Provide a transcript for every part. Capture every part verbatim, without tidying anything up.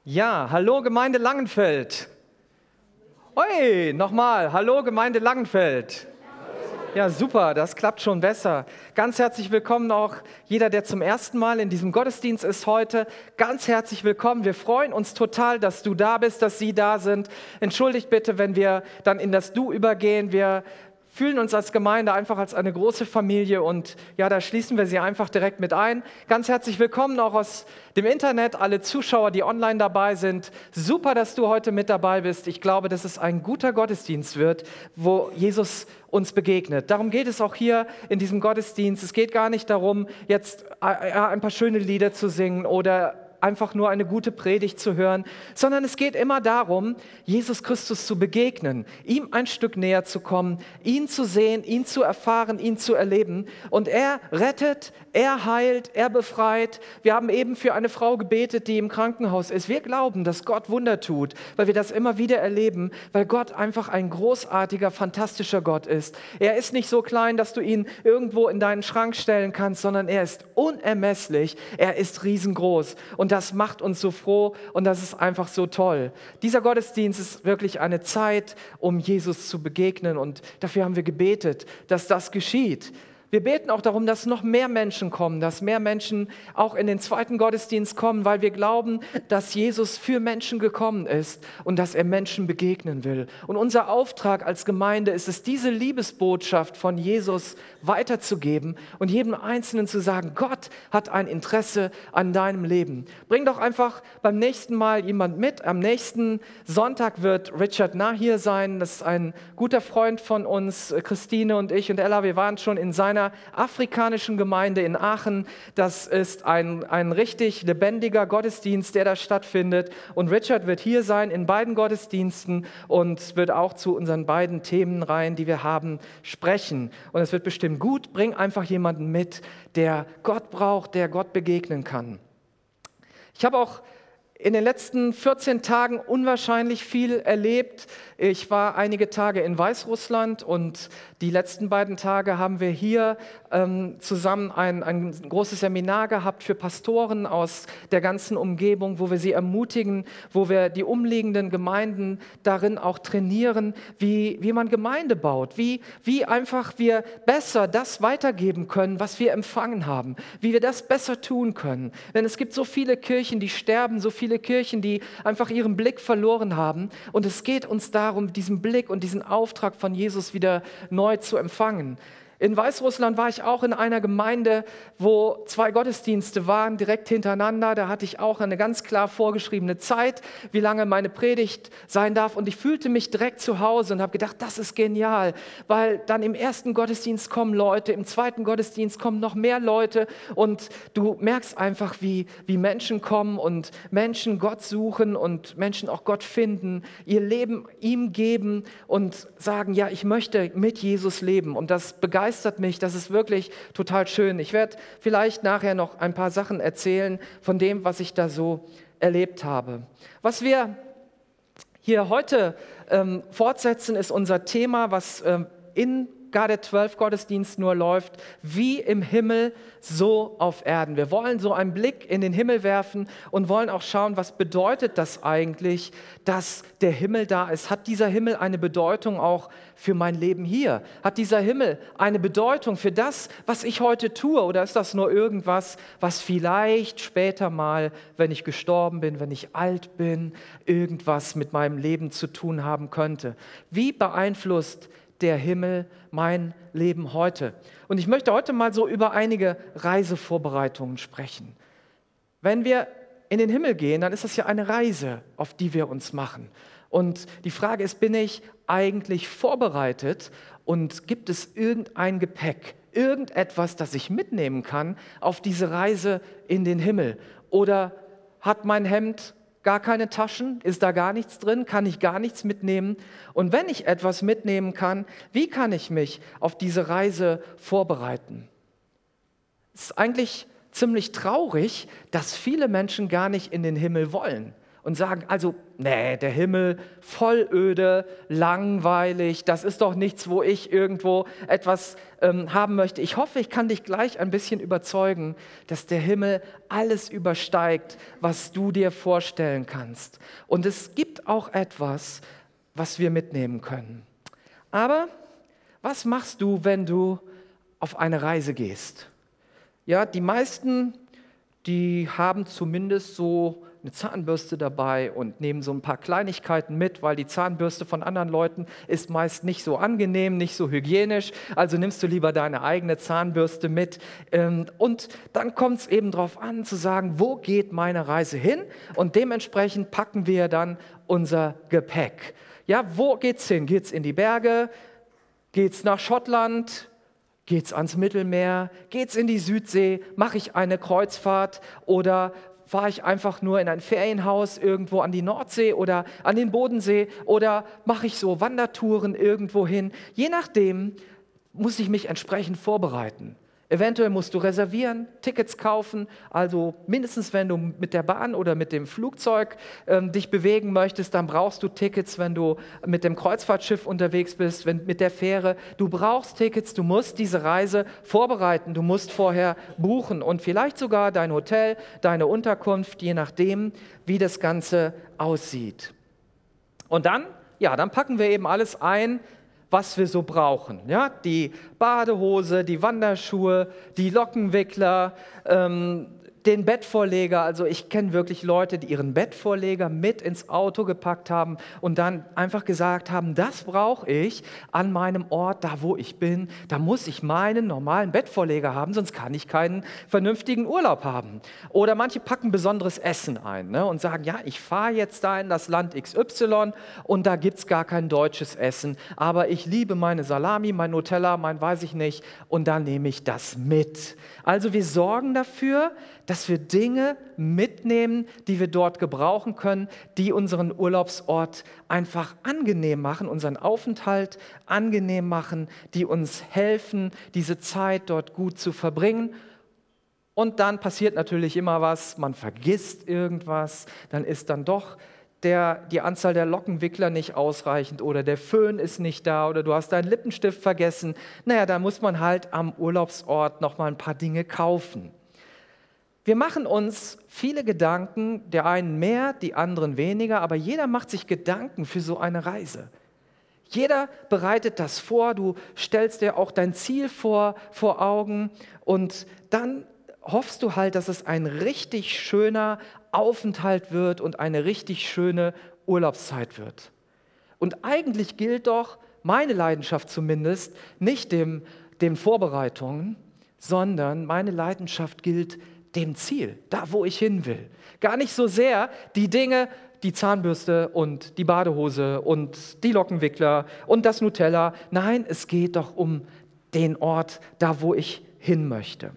Ja, hallo Gemeinde Langenfeld. Oi, nochmal, hallo Gemeinde Langenfeld. Ja, super, das klappt schon besser. Ganz herzlich willkommen auch jeder, der zum ersten Mal in diesem Gottesdienst ist heute. Ganz herzlich willkommen. Wir freuen uns total, dass du da bist, dass Sie da sind. Entschuldigt bitte, wenn wir dann in das Du übergehen. Wir fühlen uns als Gemeinde einfach als eine große Familie und ja, da schließen wir Sie einfach direkt mit ein. Ganz herzlich willkommen auch aus dem Internet, alle Zuschauer, die online dabei sind. Super, dass du heute mit dabei bist. Ich glaube, dass es ein guter Gottesdienst wird, wo Jesus uns begegnet. Darum geht es auch hier in diesem Gottesdienst. Es geht gar nicht darum, jetzt ein paar schöne Lieder zu singen oder einfach nur eine gute Predigt zu hören, sondern es geht immer darum, Jesus Christus zu begegnen, ihm ein Stück näher zu kommen, ihn zu sehen, ihn zu erfahren, ihn zu erleben. Und er rettet, er heilt, er befreit. Wir haben eben für eine Frau gebetet, die im Krankenhaus ist. Wir glauben, dass Gott Wunder tut, weil wir das immer wieder erleben, weil Gott einfach ein großartiger, fantastischer Gott ist. Er ist nicht so klein, dass du ihn irgendwo in deinen Schrank stellen kannst, sondern er ist unermesslich, er ist riesengroß. Und Und das macht uns so froh und das ist einfach so toll. Dieser Gottesdienst ist wirklich eine Zeit, um Jesus zu begegnen und dafür haben wir gebetet, dass das geschieht. Wir beten auch darum, dass noch mehr Menschen kommen, dass mehr Menschen auch in den zweiten Gottesdienst kommen, weil wir glauben, dass Jesus für Menschen gekommen ist und dass er Menschen begegnen will. Und unser Auftrag als Gemeinde ist es, diese Liebesbotschaft von Jesus weiterzugeben und jedem Einzelnen zu sagen, Gott hat ein Interesse an deinem Leben. Bring doch einfach beim nächsten Mal jemand mit. Am nächsten Sonntag wird Richard Nah hier sein. Das ist ein guter Freund von uns, Christine und ich und Ella. Wir waren schon in seiner afrikanischen Gemeinde in Aachen. Das ist ein, ein richtig lebendiger Gottesdienst, der da stattfindet. Und Richard wird hier sein in beiden Gottesdiensten und wird auch zu unseren beiden Themenreihen, die wir haben, sprechen. Und es wird bestimmt gut. Bring einfach jemanden mit, der Gott braucht, der Gott begegnen kann. Ich habe auch in den letzten vierzehn Tagen unwahrscheinlich viel erlebt. Ich war einige Tage in Weißrussland und die letzten beiden Tage haben wir hier ähm, zusammen ein, ein großes Seminar gehabt für Pastoren aus der ganzen Umgebung, wo wir sie ermutigen, wo wir die umliegenden Gemeinden darin auch trainieren, wie, wie man Gemeinde baut, wie, wie einfach wir besser das weitergeben können, was wir empfangen haben, wie wir das besser tun können. Denn es gibt so viele Kirchen, die sterben, so viele Kirchen, die einfach ihren Blick verloren haben. Und es geht uns darum, diesen Blick und diesen Auftrag von Jesus wieder neu zu empfangen. In Weißrussland war ich auch in einer Gemeinde, wo zwei Gottesdienste waren, direkt hintereinander. Da hatte ich auch eine ganz klar vorgeschriebene Zeit, wie lange meine Predigt sein darf. Und ich fühlte mich direkt zu Hause und habe gedacht, das ist genial, weil dann im ersten Gottesdienst kommen Leute, im zweiten Gottesdienst kommen noch mehr Leute und du merkst einfach, wie, wie Menschen kommen und Menschen Gott suchen und Menschen auch Gott finden, ihr Leben ihm geben und sagen, ja, ich möchte mit Jesus leben. Und das begeistert begeistert mich, das ist wirklich total schön. Ich werde vielleicht nachher noch ein paar Sachen erzählen von dem, was ich da so erlebt habe. Was wir hier heute ähm, fortsetzen, ist unser Thema, was ähm, in gar der zwölf Gottesdienst nur läuft, wie im Himmel, so auf Erden. Wir wollen so einen Blick in den Himmel werfen und wollen auch schauen, was bedeutet das eigentlich, dass der Himmel da ist. Hat dieser Himmel eine Bedeutung auch für mein Leben hier? Hat dieser Himmel eine Bedeutung für das, was ich heute tue? Oder ist das nur irgendwas, was vielleicht später mal, wenn ich gestorben bin, wenn ich alt bin, irgendwas mit meinem Leben zu tun haben könnte? Wie beeinflusst der Himmel mein Leben heute? Und ich möchte heute mal so über einige Reisevorbereitungen sprechen. Wenn wir in den Himmel gehen, dann ist das ja eine Reise, auf die wir uns machen. Und die Frage ist, bin ich eigentlich vorbereitet und gibt es irgendein Gepäck, irgendetwas, das ich mitnehmen kann auf diese Reise in den Himmel? Oder hat mein Hemd gar keine Taschen, ist da gar nichts drin, kann ich gar nichts mitnehmen? Und wenn ich etwas mitnehmen kann, wie kann ich mich auf diese Reise vorbereiten? Es ist eigentlich ziemlich traurig, dass viele Menschen gar nicht in den Himmel wollen. und sagen, also, nee, der Himmel, voll öde, langweilig, das ist doch nichts, wo ich irgendwo etwas ähm, haben möchte. Ich hoffe, ich kann dich gleich ein bisschen überzeugen, dass der Himmel alles übersteigt, was du dir vorstellen kannst. Und es gibt auch etwas, was wir mitnehmen können. Aber was machst du, wenn du auf eine Reise gehst? Ja, die meisten, die haben zumindest so eine Zahnbürste dabei und nehmen so ein paar Kleinigkeiten mit, weil die Zahnbürste von anderen Leuten ist meist nicht so angenehm, nicht so hygienisch. Also nimmst du lieber deine eigene Zahnbürste mit. Und dann kommt es eben darauf an, zu sagen, wo geht meine Reise hin? Und dementsprechend packen wir dann unser Gepäck. Ja, wo geht's hin? Geht's in die Berge? Geht's nach Schottland? Geht's ans Mittelmeer? Geht's in die Südsee? Mache ich eine Kreuzfahrt oder fahre ich einfach nur in ein Ferienhaus irgendwo an die Nordsee oder an den Bodensee oder mache ich so Wandertouren irgendwo hin? Je nachdem muss ich mich entsprechend vorbereiten. Eventuell musst du reservieren, Tickets kaufen, also mindestens wenn du mit der Bahn oder mit dem Flugzeug ähm, dich bewegen möchtest, dann brauchst du Tickets, wenn du mit dem Kreuzfahrtschiff unterwegs bist, wenn, mit der Fähre. Du brauchst Tickets, du musst diese Reise vorbereiten, du musst vorher buchen und vielleicht sogar dein Hotel, deine Unterkunft, je nachdem, wie das Ganze aussieht. Und dann, ja, dann packen wir eben alles ein, was wir so brauchen. Ja? Die Badehose, die Wanderschuhe, die Lockenwickler, ähm, den Bettvorleger. Also ich kenne wirklich Leute, die ihren Bettvorleger mit ins Auto gepackt haben und dann einfach gesagt haben, das brauche ich an meinem Ort, da wo ich bin. Da muss ich meinen normalen Bettvorleger haben, sonst kann ich keinen vernünftigen Urlaub haben. Oder manche packen besonderes Essen ein, ne, und sagen, ja, ich fahre jetzt da in das Land X Y und da gibt es gar kein deutsches Essen, aber ich liebe meine Salami, mein Nutella, mein weiß ich nicht und da nehme ich das mit. Also wir sorgen dafür, dass wir Dinge mitnehmen, die wir dort gebrauchen können, die unseren Urlaubsort einfach angenehm machen, unseren Aufenthalt angenehm machen, die uns helfen, diese Zeit dort gut zu verbringen. Und dann passiert natürlich immer was, man vergisst irgendwas, dann ist dann doch der, die Anzahl der Lockenwickler nicht ausreichend oder der Föhn ist nicht da oder du hast deinen Lippenstift vergessen. Naja, da muss man halt am Urlaubsort noch mal ein paar Dinge kaufen. Wir machen uns viele Gedanken, der einen mehr, die anderen weniger, aber jeder macht sich Gedanken für so eine Reise. Jeder bereitet das vor, du stellst dir auch dein Ziel vor, vor Augen und dann hoffst du halt, dass es ein richtig schöner Aufenthalt wird und eine richtig schöne Urlaubszeit wird. Und eigentlich gilt doch, meine Leidenschaft zumindest, nicht dem, den Vorbereitungen, sondern meine Leidenschaft gilt dem Ziel, da wo ich hin will. Gar nicht so sehr die Dinge, die Zahnbürste und die Badehose und die Lockenwickler und das Nutella. Nein, es geht doch um den Ort, da wo ich hin möchte.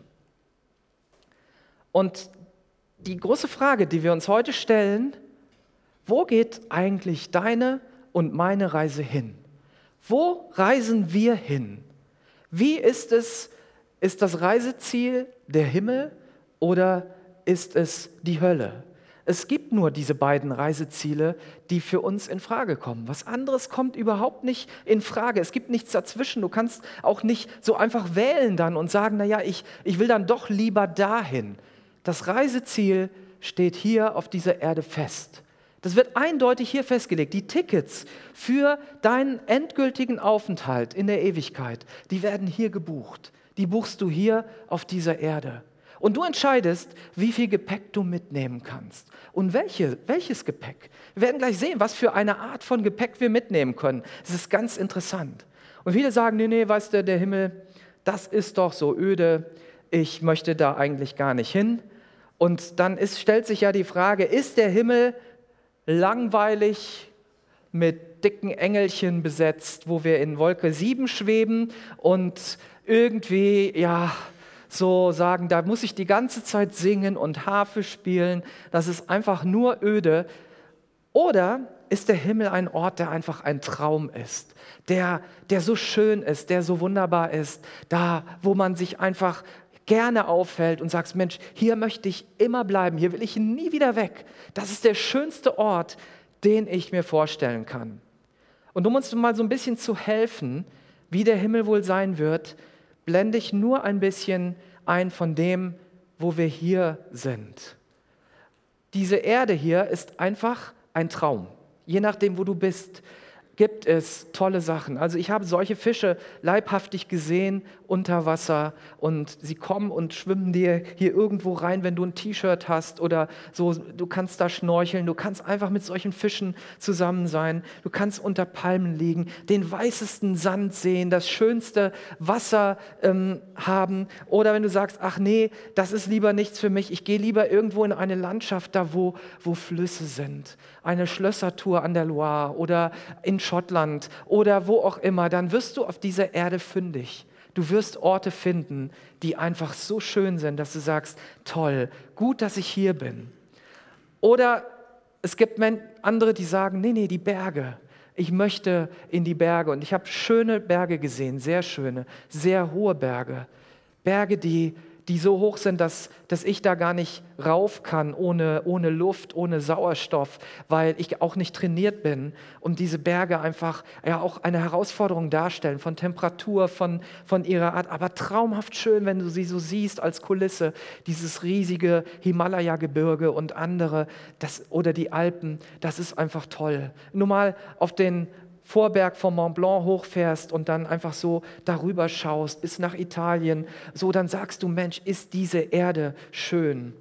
Und die große Frage, die wir uns heute stellen, wo geht eigentlich deine und meine Reise hin? Wo reisen wir hin? Wie ist es, ist das Reiseziel der Himmel oder ist es die Hölle? Es gibt nur diese beiden Reiseziele, die für uns in Frage kommen. Was anderes kommt überhaupt nicht in Frage. Es gibt nichts dazwischen. Du kannst auch nicht so einfach wählen dann und sagen, naja, ich, ich will dann doch lieber dahin. Das Reiseziel steht hier auf dieser Erde fest. Das wird eindeutig hier festgelegt. Die Tickets für deinen endgültigen Aufenthalt in der Ewigkeit, die werden hier gebucht. Die buchst du hier auf dieser Erde. Und du entscheidest, wie viel Gepäck du mitnehmen kannst. Und welche, welches Gepäck. Wir werden gleich sehen, was für eine Art von Gepäck wir mitnehmen können. Es ist ganz interessant. Und viele sagen, nee, nee, weißt du, der Himmel, das ist doch so öde. Ich möchte da eigentlich gar nicht hin. Und dann ist, stellt sich ja die Frage, ist der Himmel langweilig mit dicken Engelchen besetzt, wo wir in Wolke sieben schweben und irgendwie, ja, so sagen, da muss ich die ganze Zeit singen und Harfe spielen, das ist einfach nur öde. Oder ist der Himmel ein Ort, der einfach ein Traum ist, der, der so schön ist, der so wunderbar ist, da wo man sich einfach gerne auffällt und sagst, Mensch, hier möchte ich immer bleiben, hier will ich nie wieder weg. Das ist der schönste Ort, den ich mir vorstellen kann. Und um uns mal so ein bisschen zu helfen, wie der Himmel wohl sein wird, blende ich nur ein bisschen ein von dem, wo wir hier sind. Diese Erde hier ist einfach ein Traum. Je nachdem, wo du bist, gibt es tolle Sachen. Also ich habe solche Fische leibhaftig gesehen unter Wasser und sie kommen und schwimmen dir hier irgendwo rein, wenn du ein T-Shirt hast oder so. Du kannst da schnorcheln, du kannst einfach mit solchen Fischen zusammen sein. Du kannst unter Palmen liegen, den weißesten Sand sehen, das schönste Wasser ähm, haben. Oder wenn du sagst, ach nee, das ist lieber nichts für mich. Ich gehe lieber irgendwo in eine Landschaft, da wo, wo Flüsse sind. Eine Schlössertour an der Loire oder in Schottland oder wo auch immer, dann wirst du auf dieser Erde fündig. Du wirst Orte finden, die einfach so schön sind, dass du sagst, toll, gut, dass ich hier bin. Oder es gibt andere, die sagen, nee, nee, die Berge. Ich möchte in die Berge. Und ich habe schöne Berge gesehen, sehr schöne, sehr hohe Berge. Berge, die die so hoch sind, dass, dass ich da gar nicht rauf kann, ohne, ohne Luft, ohne Sauerstoff, weil ich auch nicht trainiert bin und diese Berge einfach ja auch eine Herausforderung darstellen, von Temperatur, von, von ihrer Art, aber traumhaft schön, wenn du sie so siehst als Kulisse, dieses riesige Himalaya-Gebirge und andere, das, oder die Alpen, das ist einfach toll. Nur mal auf den Vorberg vom Mont Blanc hochfährst und dann einfach so darüber schaust bis nach Italien, so dann sagst du, Mensch, ist diese Erde schön.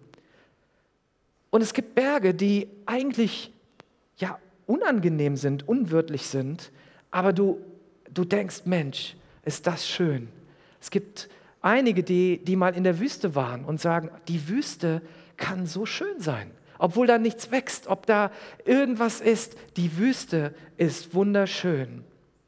Und es gibt Berge, die eigentlich ja unangenehm sind, unwirtlich sind, aber du, du denkst, Mensch, ist das schön. Es gibt einige, die, die mal in der Wüste waren und sagen, die Wüste kann so schön sein. Obwohl da nichts wächst, ob da irgendwas ist, die Wüste ist wunderschön.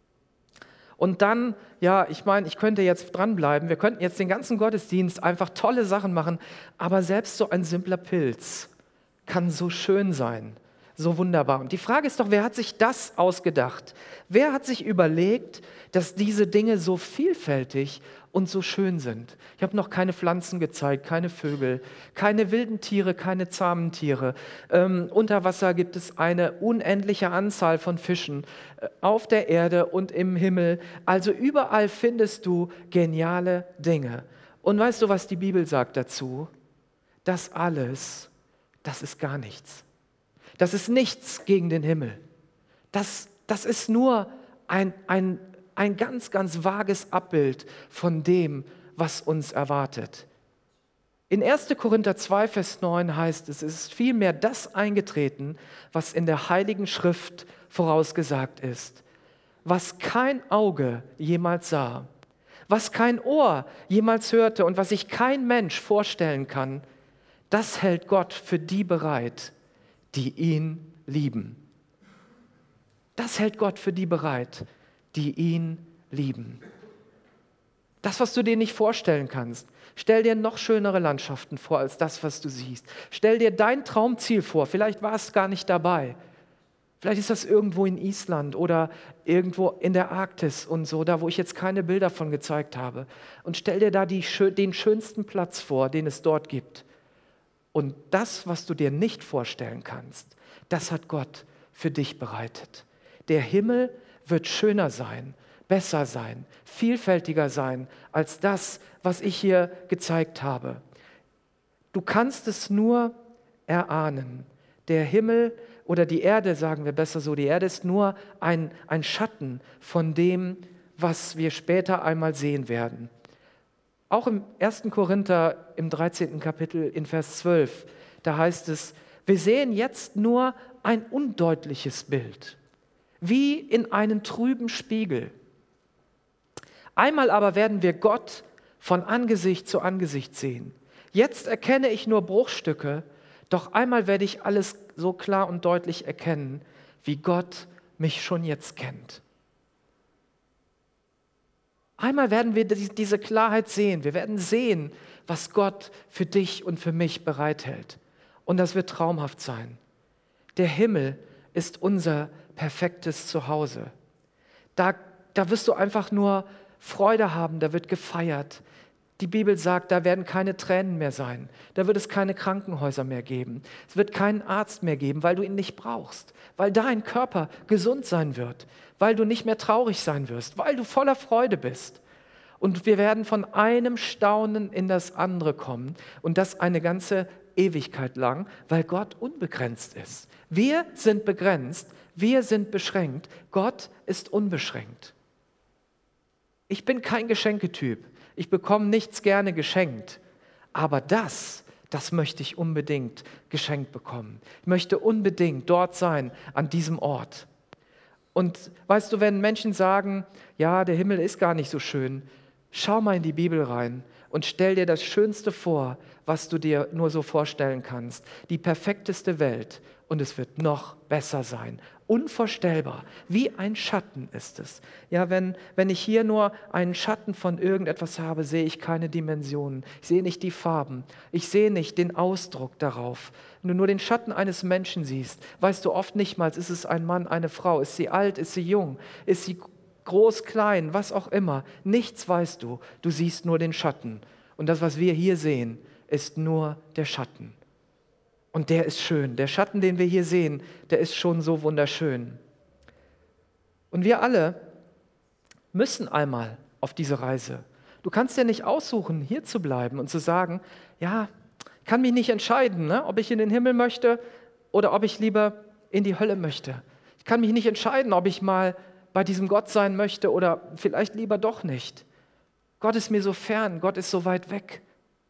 Und dann, ja, ich meine, ich könnte jetzt dranbleiben, wir könnten jetzt den ganzen Gottesdienst einfach tolle Sachen machen, aber selbst so ein simpler Pilz kann so schön sein, so wunderbar. Und die Frage ist doch, wer hat sich das ausgedacht? Wer hat sich überlegt, dass diese Dinge so vielfältig und so schön sind? Ich habe noch keine Pflanzen gezeigt, keine Vögel, keine wilden Tiere, keine zahmen Tiere. Ähm, unter Wasser gibt es eine unendliche Anzahl von Fischen, äh, auf der Erde und im Himmel. Also überall findest du geniale Dinge. Und weißt du, was die Bibel sagt dazu? Das alles, das ist gar nichts. Das ist nichts gegen den Himmel. Das, das ist nur ein, ein, ein ganz, ganz vages Abbild von dem, was uns erwartet. In erster Korinther zwei, Vers neun heißt es, es ist vielmehr das eingetreten, was in der Heiligen Schrift vorausgesagt ist, was kein Auge jemals sah, was kein Ohr jemals hörte und was sich kein Mensch vorstellen kann, das hält Gott für die bereit, die ihn lieben. Das hält Gott für die bereit, die ihn lieben. Das, was du dir nicht vorstellen kannst. Stell dir noch schönere Landschaften vor als das, was du siehst. Stell dir dein Traumziel vor. Vielleicht war es gar nicht dabei. Vielleicht ist das irgendwo in Island oder irgendwo in der Arktis und so, da wo ich jetzt keine Bilder von gezeigt habe. Und stell dir da die, den schönsten Platz vor, den es dort gibt. Und das, was du dir nicht vorstellen kannst, das hat Gott für dich bereitet. Der Himmel wird schöner sein, besser sein, vielfältiger sein als das, was ich hier gezeigt habe. Du kannst es nur erahnen. Der Himmel oder die Erde, sagen wir besser so, die Erde ist nur ein, ein Schatten von dem, was wir später einmal sehen werden. Auch im ersten Korinther im dreizehnten Kapitel in Vers zwölf, da heißt es, wir sehen jetzt nur ein undeutliches Bild, wie in einen trüben Spiegel. Einmal aber werden wir Gott von Angesicht zu Angesicht sehen. Jetzt erkenne ich nur Bruchstücke, doch einmal werde ich alles so klar und deutlich erkennen, wie Gott mich schon jetzt kennt. Einmal werden wir diese Klarheit sehen. Wir werden sehen, was Gott für dich und für mich bereithält. Und das wird traumhaft sein. Der Himmel ist unser perfektes Zuhause. Da, da wirst du einfach nur Freude haben, da wird gefeiert. Die Bibel sagt, da werden keine Tränen mehr sein. Da wird es keine Krankenhäuser mehr geben. Es wird keinen Arzt mehr geben, weil du ihn nicht brauchst. Weil dein Körper gesund sein wird. Weil du nicht mehr traurig sein wirst. Weil du voller Freude bist. Und wir werden von einem Staunen in das andere kommen. Und das eine ganze Ewigkeit lang, weil Gott unbegrenzt ist. Wir sind begrenzt. Wir sind beschränkt. Gott ist unbeschränkt. Ich bin kein Geschenketyp. Ich bekomme nichts gerne geschenkt. Aber das, das möchte ich unbedingt geschenkt bekommen. Ich möchte unbedingt dort sein, an diesem Ort. Und weißt du, wenn Menschen sagen, ja, der Himmel ist gar nicht so schön, schau mal in die Bibel rein und stell dir das Schönste vor, was du dir nur so vorstellen kannst. Die perfekteste Welt. Und es wird noch besser sein. Unvorstellbar. Wie ein Schatten ist es. Ja, wenn, wenn ich hier nur einen Schatten von irgendetwas habe, sehe ich keine Dimensionen. Ich sehe nicht die Farben. Ich sehe nicht den Ausdruck darauf. Wenn du nur den Schatten eines Menschen siehst, weißt du oft nicht mal, ist es ein Mann, eine Frau, ist sie alt, ist sie jung, ist sie groß, klein, was auch immer. Nichts weißt du. Du siehst nur den Schatten. Und das, was wir hier sehen, ist nur der Schatten. Und der ist schön. Der Schatten, den wir hier sehen, der ist schon so wunderschön. Und wir alle müssen einmal auf diese Reise. Du kannst dir nicht aussuchen, hier zu bleiben und zu sagen, ja, ich kann mich nicht entscheiden, ne, ob ich in den Himmel möchte oder ob ich lieber in die Hölle möchte. Ich kann mich nicht entscheiden, ob ich mal bei diesem Gott sein möchte oder vielleicht lieber doch nicht. Gott ist mir so fern, Gott ist so weit weg.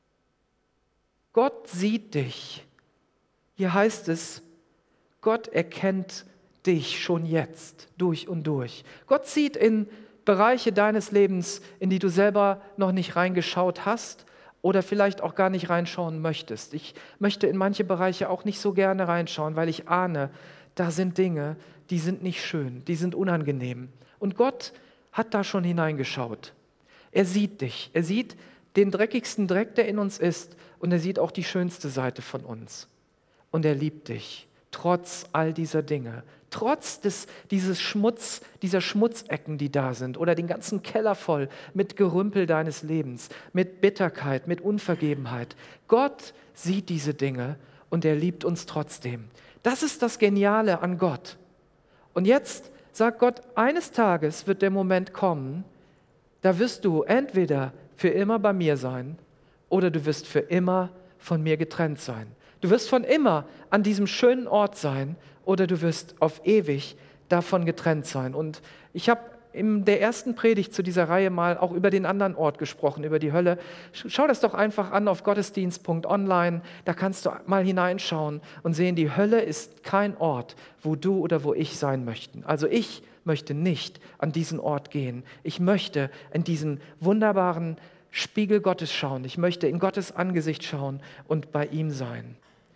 Gott sieht dich. Hier heißt es, Gott erkennt dich schon jetzt durch und durch. Gott sieht in Bereiche deines Lebens, in die du selber noch nicht reingeschaut hast oder vielleicht auch gar nicht reinschauen möchtest. Ich möchte in manche Bereiche auch nicht so gerne reinschauen, weil ich ahne, da sind Dinge, die sind nicht schön, die sind unangenehm. Und Gott hat da schon hineingeschaut. Er sieht dich, er sieht den dreckigsten Dreck, der in uns ist, und er sieht auch die schönste Seite von uns. Und er liebt dich, trotz all dieser Dinge, trotz des, dieses Schmutz, dieser Schmutzecken, die da sind, oder den ganzen Keller voll mit Gerümpel deines Lebens, mit Bitterkeit, mit Unvergebenheit. Gott sieht diese Dinge und er liebt uns trotzdem. Das ist das Geniale an Gott. Und jetzt sagt Gott, eines Tages wird der Moment kommen, da wirst du entweder für immer bei mir sein oder du wirst für immer von mir getrennt sein. Du wirst von immer an diesem schönen Ort sein oder du wirst auf ewig davon getrennt sein. Und ich habe in der ersten Predigt zu dieser Reihe mal auch über den anderen Ort gesprochen, über die Hölle. Schau das doch einfach an auf gottesdienst punkt online, da kannst du mal hineinschauen und sehen, die Hölle ist kein Ort, wo du oder wo ich sein möchten. Also ich möchte nicht an diesen Ort gehen. Ich möchte in diesen wunderbaren Spiegel Gottes schauen. Ich möchte in Gottes Angesicht schauen und bei ihm sein.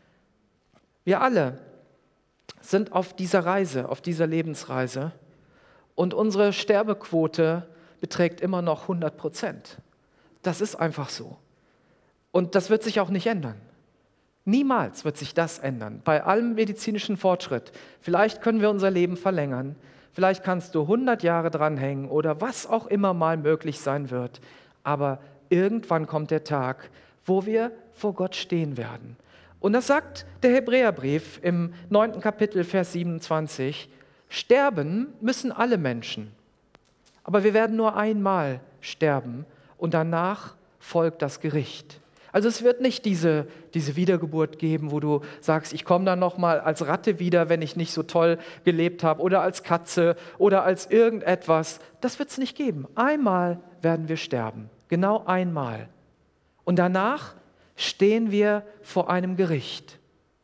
Wir alle sind auf dieser Reise, auf dieser Lebensreise und unsere Sterbequote beträgt immer noch hundert Prozent. Das ist einfach so. Und das wird sich auch nicht ändern. Niemals wird sich das ändern. Bei allem medizinischen Fortschritt. Vielleicht können wir unser Leben verlängern. Vielleicht kannst du hundert Jahre dranhängen oder was auch immer mal möglich sein wird. Aber irgendwann kommt der Tag, wo wir vor Gott stehen werden. Und das sagt der Hebräerbrief im neunten Kapitel, Vers siebenundzwanzig. Sterben müssen alle Menschen, aber wir werden nur einmal sterben und danach folgt das Gericht. Also es wird nicht diese, diese Wiedergeburt geben, wo du sagst, ich komme dann nochmal als Ratte wieder, wenn ich nicht so toll gelebt habe oder als Katze oder als irgendetwas. Das wird es nicht geben. Einmal werden wir sterben, genau einmal. Und danach stehen wir vor einem Gericht.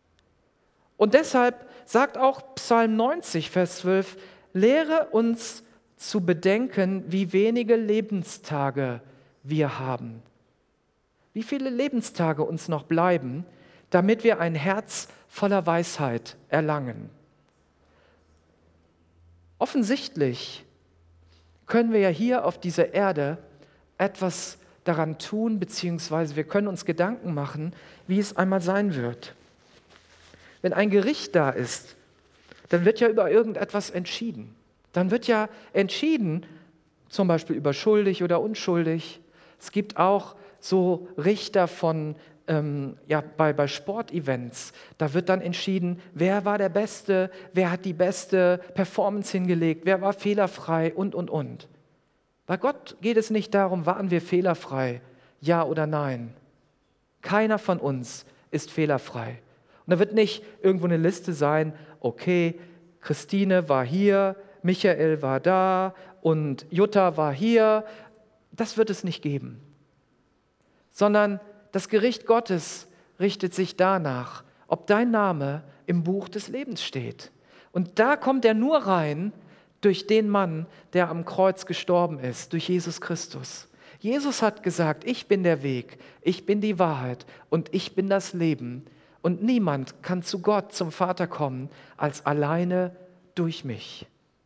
Und deshalb sagt auch Psalm neunzig, Vers zwölf, lehre uns zu bedenken, wie wenige Lebenstage wir haben. Wie viele Lebenstage uns noch bleiben, damit wir ein Herz voller Weisheit erlangen. Offensichtlich können wir ja hier auf dieser Erde etwas daran tun, beziehungsweise wir können uns Gedanken machen, wie es einmal sein wird. Wenn ein Gericht da ist, dann wird ja über irgendetwas entschieden. Dann wird ja entschieden, zum Beispiel über schuldig oder unschuldig. Es gibt auch so Richter von, ähm, ja, bei, bei Sportevents. Da wird dann entschieden, wer war der Beste, wer hat die beste Performance hingelegt, wer war fehlerfrei und, und, und. Bei Gott geht es nicht darum, waren wir fehlerfrei, ja oder nein. Keiner von uns ist fehlerfrei. Und da wird nicht irgendwo eine Liste sein, okay, Christine war hier, Michael war da und Jutta war hier. Das wird es nicht geben. Sondern das Gericht Gottes richtet sich danach, ob dein Name im Buch des Lebens steht. Und da kommt er nur rein durch den Mann, der am Kreuz gestorben ist, durch Jesus Christus. Jesus hat gesagt, ich bin der Weg, ich bin die Wahrheit und ich bin das Leben. Und niemand kann zu Gott, zum Vater kommen, als alleine durch mich.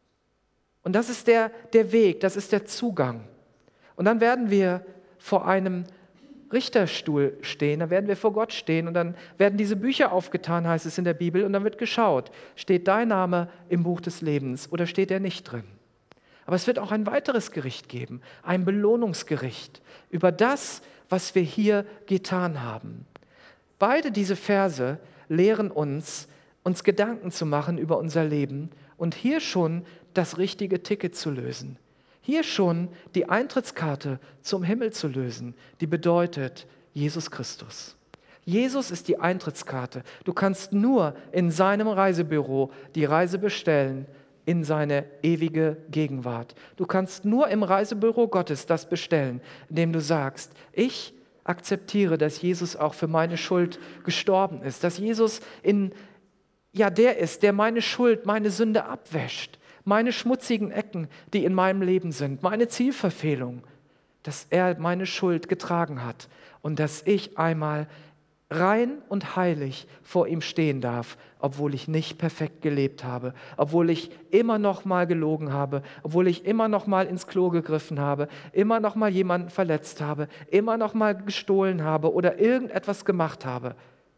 Und das ist der, der Weg, das ist der Zugang. Und dann werden wir vor einem Richterstuhl stehen, dann werden wir vor Gott stehen und dann werden diese Bücher aufgetan, heißt es in der Bibel, und dann wird geschaut, steht dein Name im Buch des Lebens oder steht er nicht drin? Aber es wird auch ein weiteres Gericht geben, ein Belohnungsgericht über das, was wir hier getan haben. Beide diese Verse lehren uns, uns Gedanken zu machen über unser Leben und hier schon das richtige Ticket zu lösen. Hier schon die Eintrittskarte zum Himmel zu lösen, die bedeutet Jesus Christus. Jesus ist die Eintrittskarte. Du kannst nur in seinem Reisebüro die Reise bestellen in seine ewige Gegenwart. Du kannst nur im Reisebüro Gottes das bestellen, indem du sagst, ich akzeptiere, dass Jesus auch für meine Schuld gestorben ist, dass Jesus in, ja, der ist, der meine Schuld, meine Sünde abwäscht, meine schmutzigen Ecken, die in meinem Leben sind, meine Zielverfehlung, dass er meine Schuld getragen hat und dass ich einmal rein und heilig vor ihm stehen darf, obwohl ich nicht perfekt gelebt habe, obwohl ich immer noch mal gelogen habe, obwohl ich immer noch mal ins Klo gegriffen habe, immer noch mal jemanden verletzt habe, immer noch mal gestohlen habe oder irgendetwas gemacht habe.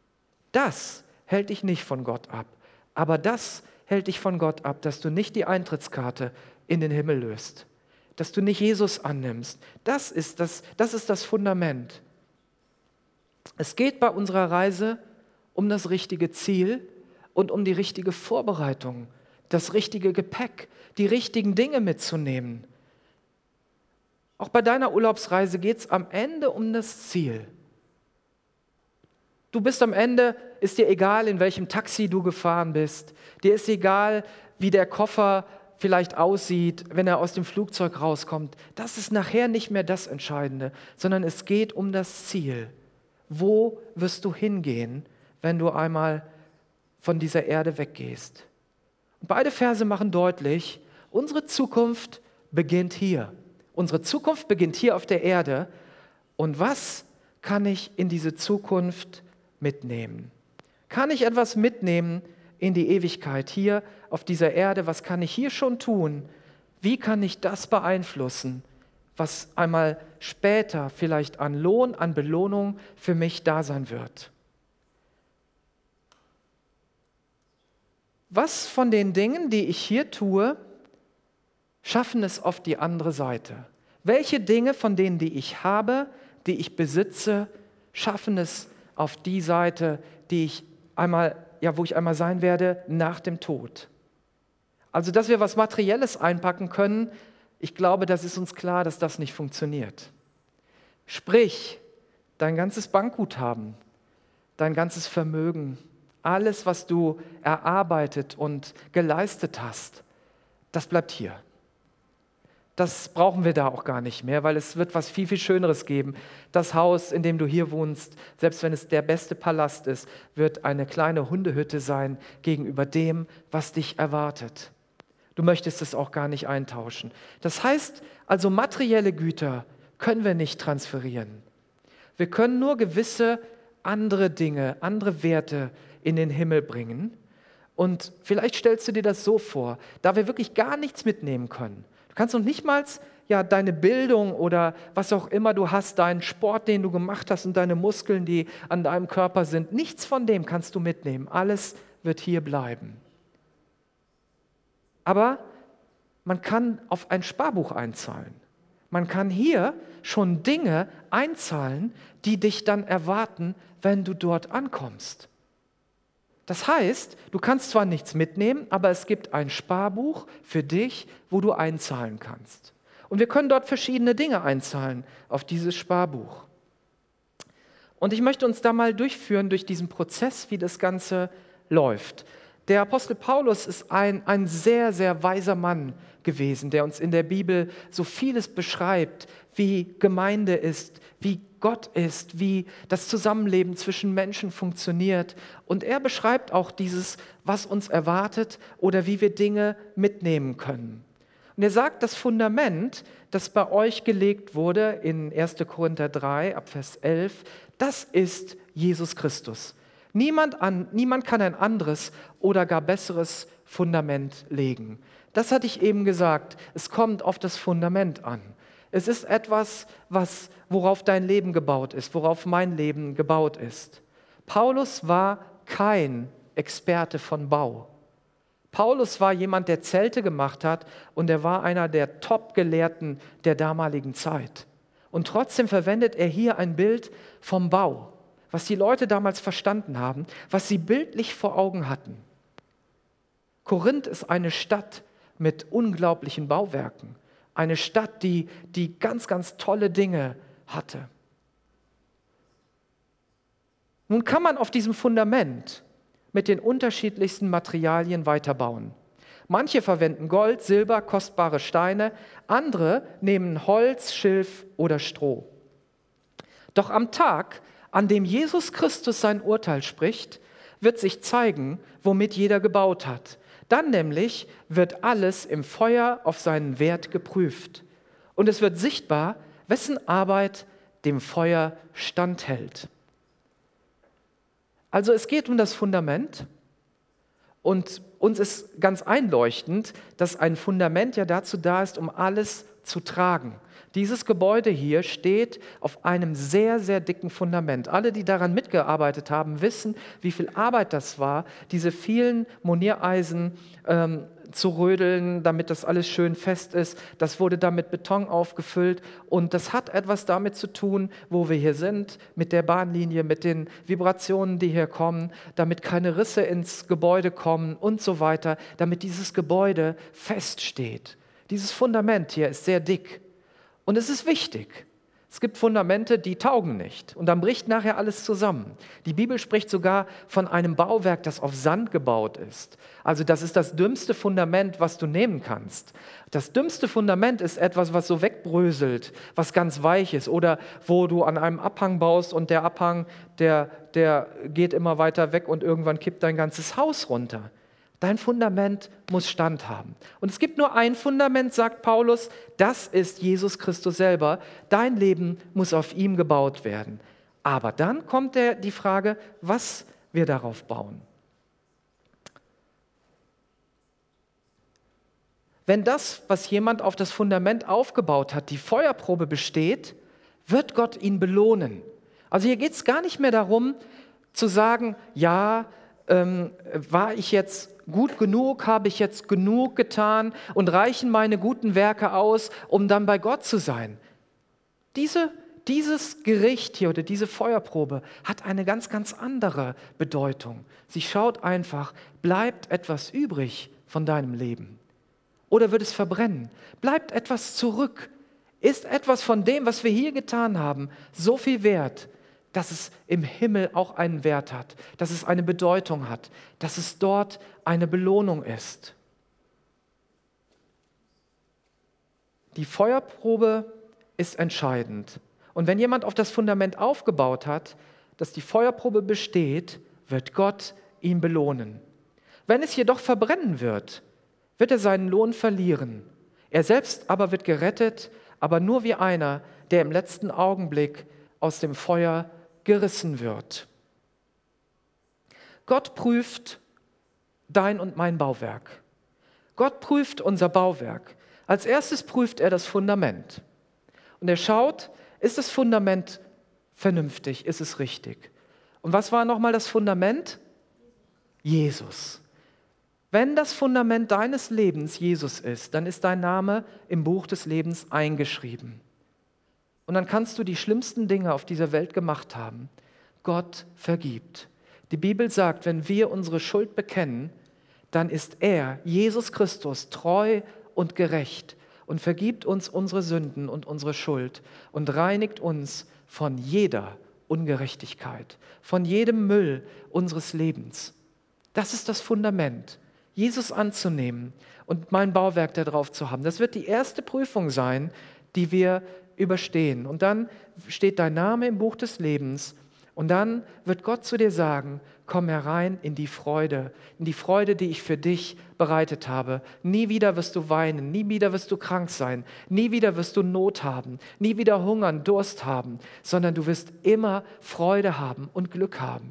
Das hält dich nicht von Gott ab, aber das hält dich von Gott ab, dass du nicht die Eintrittskarte in den Himmel löst, dass du nicht Jesus annimmst. Das ist das, das ist das Fundament. Es geht bei unserer Reise um das richtige Ziel und um die richtige Vorbereitung, das richtige Gepäck, die richtigen Dinge mitzunehmen. Auch bei deiner Urlaubsreise geht es am Ende um das Ziel. Du bist am Ende, ist dir egal, in welchem Taxi du gefahren bist. Dir ist egal, wie der Koffer vielleicht aussieht, wenn er aus dem Flugzeug rauskommt. Das ist nachher nicht mehr das Entscheidende, sondern es geht um das Ziel. Wo wirst du hingehen, wenn du einmal von dieser Erde weggehst? Und beide Verse machen deutlich, unsere Zukunft beginnt hier. Unsere Zukunft beginnt hier auf der Erde. Und was kann ich in diese Zukunft mitnehmen? Kann ich etwas mitnehmen in die Ewigkeit hier auf dieser Erde? Was kann ich hier schon tun? Wie kann ich das beeinflussen, was einmal später vielleicht an Lohn, an Belohnung für mich da sein wird? Was von den Dingen, die ich hier tue, schaffen es auf die andere Seite? Welche Dinge von denen, die ich habe, die ich besitze, schaffen es auf die Seite, die ich einmal, ja, wo ich einmal sein werde nach dem Tod? Also, dass wir was Materielles einpacken können, ich glaube, das ist uns klar, dass das nicht funktioniert. Sprich, dein ganzes Bankguthaben, dein ganzes Vermögen, alles, was du erarbeitet und geleistet hast, das bleibt hier. Das brauchen wir da auch gar nicht mehr, weil es wird was viel, viel Schöneres geben. Das Haus, in dem du hier wohnst, selbst wenn es der beste Palast ist, wird eine kleine Hundehütte sein gegenüber dem, was dich erwartet. Du möchtest es auch gar nicht eintauschen. Das heißt also, materielle Güter können wir nicht transferieren. Wir können nur gewisse andere Dinge, andere Werte in den Himmel bringen. Und vielleicht stellst du dir das so vor, da wir wirklich gar nichts mitnehmen können. Du kannst noch nicht mal ja, deine Bildung oder was auch immer du hast, deinen Sport, den du gemacht hast und deine Muskeln, die an deinem Körper sind, nichts von dem kannst du mitnehmen. Alles wird hier bleiben. Aber man kann auf ein Sparbuch einzahlen. Man kann hier schon Dinge einzahlen, die dich dann erwarten, wenn du dort ankommst. Das heißt, du kannst zwar nichts mitnehmen, aber es gibt ein Sparbuch für dich, wo du einzahlen kannst. Und wir können dort verschiedene Dinge einzahlen auf dieses Sparbuch. Und ich möchte uns da mal durchführen durch diesen Prozess, wie das Ganze läuft. Der Apostel Paulus ist ein, ein sehr, sehr weiser Mann gewesen, der uns in der Bibel so vieles beschreibt, wie Gemeinde ist, wie Gott ist, wie das Zusammenleben zwischen Menschen funktioniert. Und er beschreibt auch dieses, was uns erwartet oder wie wir Dinge mitnehmen können. Und er sagt, das Fundament, das bei euch gelegt wurde in erster Korinther drei, ab Vers elf, das ist Jesus Christus. Niemand, an, niemand kann ein anderes oder gar besseres Fundament legen. Das hatte ich eben gesagt. Es kommt auf das Fundament an. Es ist etwas, was, worauf dein Leben gebaut ist, worauf mein Leben gebaut ist. Paulus war kein Experte von Bau. Paulus war jemand, der Zelte gemacht hat und er war einer der Top-Gelehrten der damaligen Zeit. Und trotzdem verwendet er hier ein Bild vom Bau, was die Leute damals verstanden haben, was sie bildlich vor Augen hatten. Korinth ist eine Stadt mit unglaublichen Bauwerken, eine Stadt, die, die ganz, ganz tolle Dinge hatte. Nun kann man auf diesem Fundament mit den unterschiedlichsten Materialien weiterbauen. Manche verwenden Gold, Silber, kostbare Steine, andere nehmen Holz, Schilf oder Stroh. Doch am Tag, an dem Jesus Christus sein Urteil spricht, wird sich zeigen, womit jeder gebaut hat. Dann nämlich wird alles im Feuer auf seinen Wert geprüft. Und es wird sichtbar, wessen Arbeit dem Feuer standhält. Also es geht um das Fundament. Und uns ist ganz einleuchtend, dass ein Fundament ja dazu da ist, um alles zu tragen. Dieses Gebäude hier steht auf einem sehr, sehr dicken Fundament. Alle, die daran mitgearbeitet haben, wissen, wie viel Arbeit das war, diese vielen Moniereisen ähm, zu rödeln, damit das alles schön fest ist. Das wurde dann mit Beton aufgefüllt und das hat etwas damit zu tun, wo wir hier sind, mit der Bahnlinie, mit den Vibrationen, die hier kommen, damit keine Risse ins Gebäude kommen und so weiter, damit dieses Gebäude feststeht. Dieses Fundament hier ist sehr dick. Und es ist wichtig. Es gibt Fundamente, die taugen nicht. Und dann bricht nachher alles zusammen. Die Bibel spricht sogar von einem Bauwerk, das auf Sand gebaut ist. Also das ist das dümmste Fundament, was du nehmen kannst. Das dümmste Fundament ist etwas, was so wegbröselt, was ganz weich ist. Oder wo du an einem Abhang baust und der Abhang, der, der geht immer weiter weg und irgendwann kippt dein ganzes Haus runter. Dein Fundament muss Stand haben. Und es gibt nur ein Fundament, sagt Paulus, das ist Jesus Christus selber. Dein Leben muss auf ihm gebaut werden. Aber dann kommt der, die Frage, was wir darauf bauen. Wenn das, was jemand auf das Fundament aufgebaut hat, die Feuerprobe besteht, wird Gott ihn belohnen. Also hier geht es gar nicht mehr darum, zu sagen, ja, ähm, war ich jetzt gut genug, habe ich jetzt genug getan und reichen meine guten Werke aus, um dann bei Gott zu sein. Diese, dieses Gericht hier oder diese Feuerprobe hat eine ganz, ganz andere Bedeutung. Sie schaut einfach, bleibt etwas übrig von deinem Leben? Oder wird es verbrennen? Bleibt etwas zurück? Ist etwas von dem, was wir hier getan haben, so viel wert, dass es im Himmel auch einen Wert hat, dass es eine Bedeutung hat, dass es dort eine Belohnung ist? Die Feuerprobe ist entscheidend. Und wenn jemand auf das Fundament aufgebaut hat, dass die Feuerprobe besteht, wird Gott ihn belohnen. Wenn es jedoch verbrennen wird, wird er seinen Lohn verlieren. Er selbst aber wird gerettet, aber nur wie einer, der im letzten Augenblick aus dem Feuer gerissen wird. Gott prüft dein und mein Bauwerk. Gott prüft unser Bauwerk. Als erstes prüft er das Fundament. Und er schaut, ist das Fundament vernünftig, ist es richtig? Und was war nochmal das Fundament? Jesus. Wenn das Fundament deines Lebens Jesus ist, dann ist dein Name im Buch des Lebens eingeschrieben. Und dann kannst du die schlimmsten Dinge auf dieser Welt gemacht haben. Gott vergibt. Die Bibel sagt, wenn wir unsere Schuld bekennen, dann ist er, Jesus Christus, treu und gerecht und vergibt uns unsere Sünden und unsere Schuld und reinigt uns von jeder Ungerechtigkeit, von jedem Müll unseres Lebens. Das ist das Fundament, Jesus anzunehmen und mein Bauwerk da drauf zu haben. Das wird die erste Prüfung sein, die wir überstehen. Und dann steht dein Name im Buch des Lebens und dann wird Gott zu dir sagen, komm herein in die Freude, in die Freude, die ich für dich bereitet habe. Nie wieder wirst du weinen, nie wieder wirst du krank sein, nie wieder wirst du Not haben, nie wieder hungern, Durst haben, sondern du wirst immer Freude haben und Glück haben.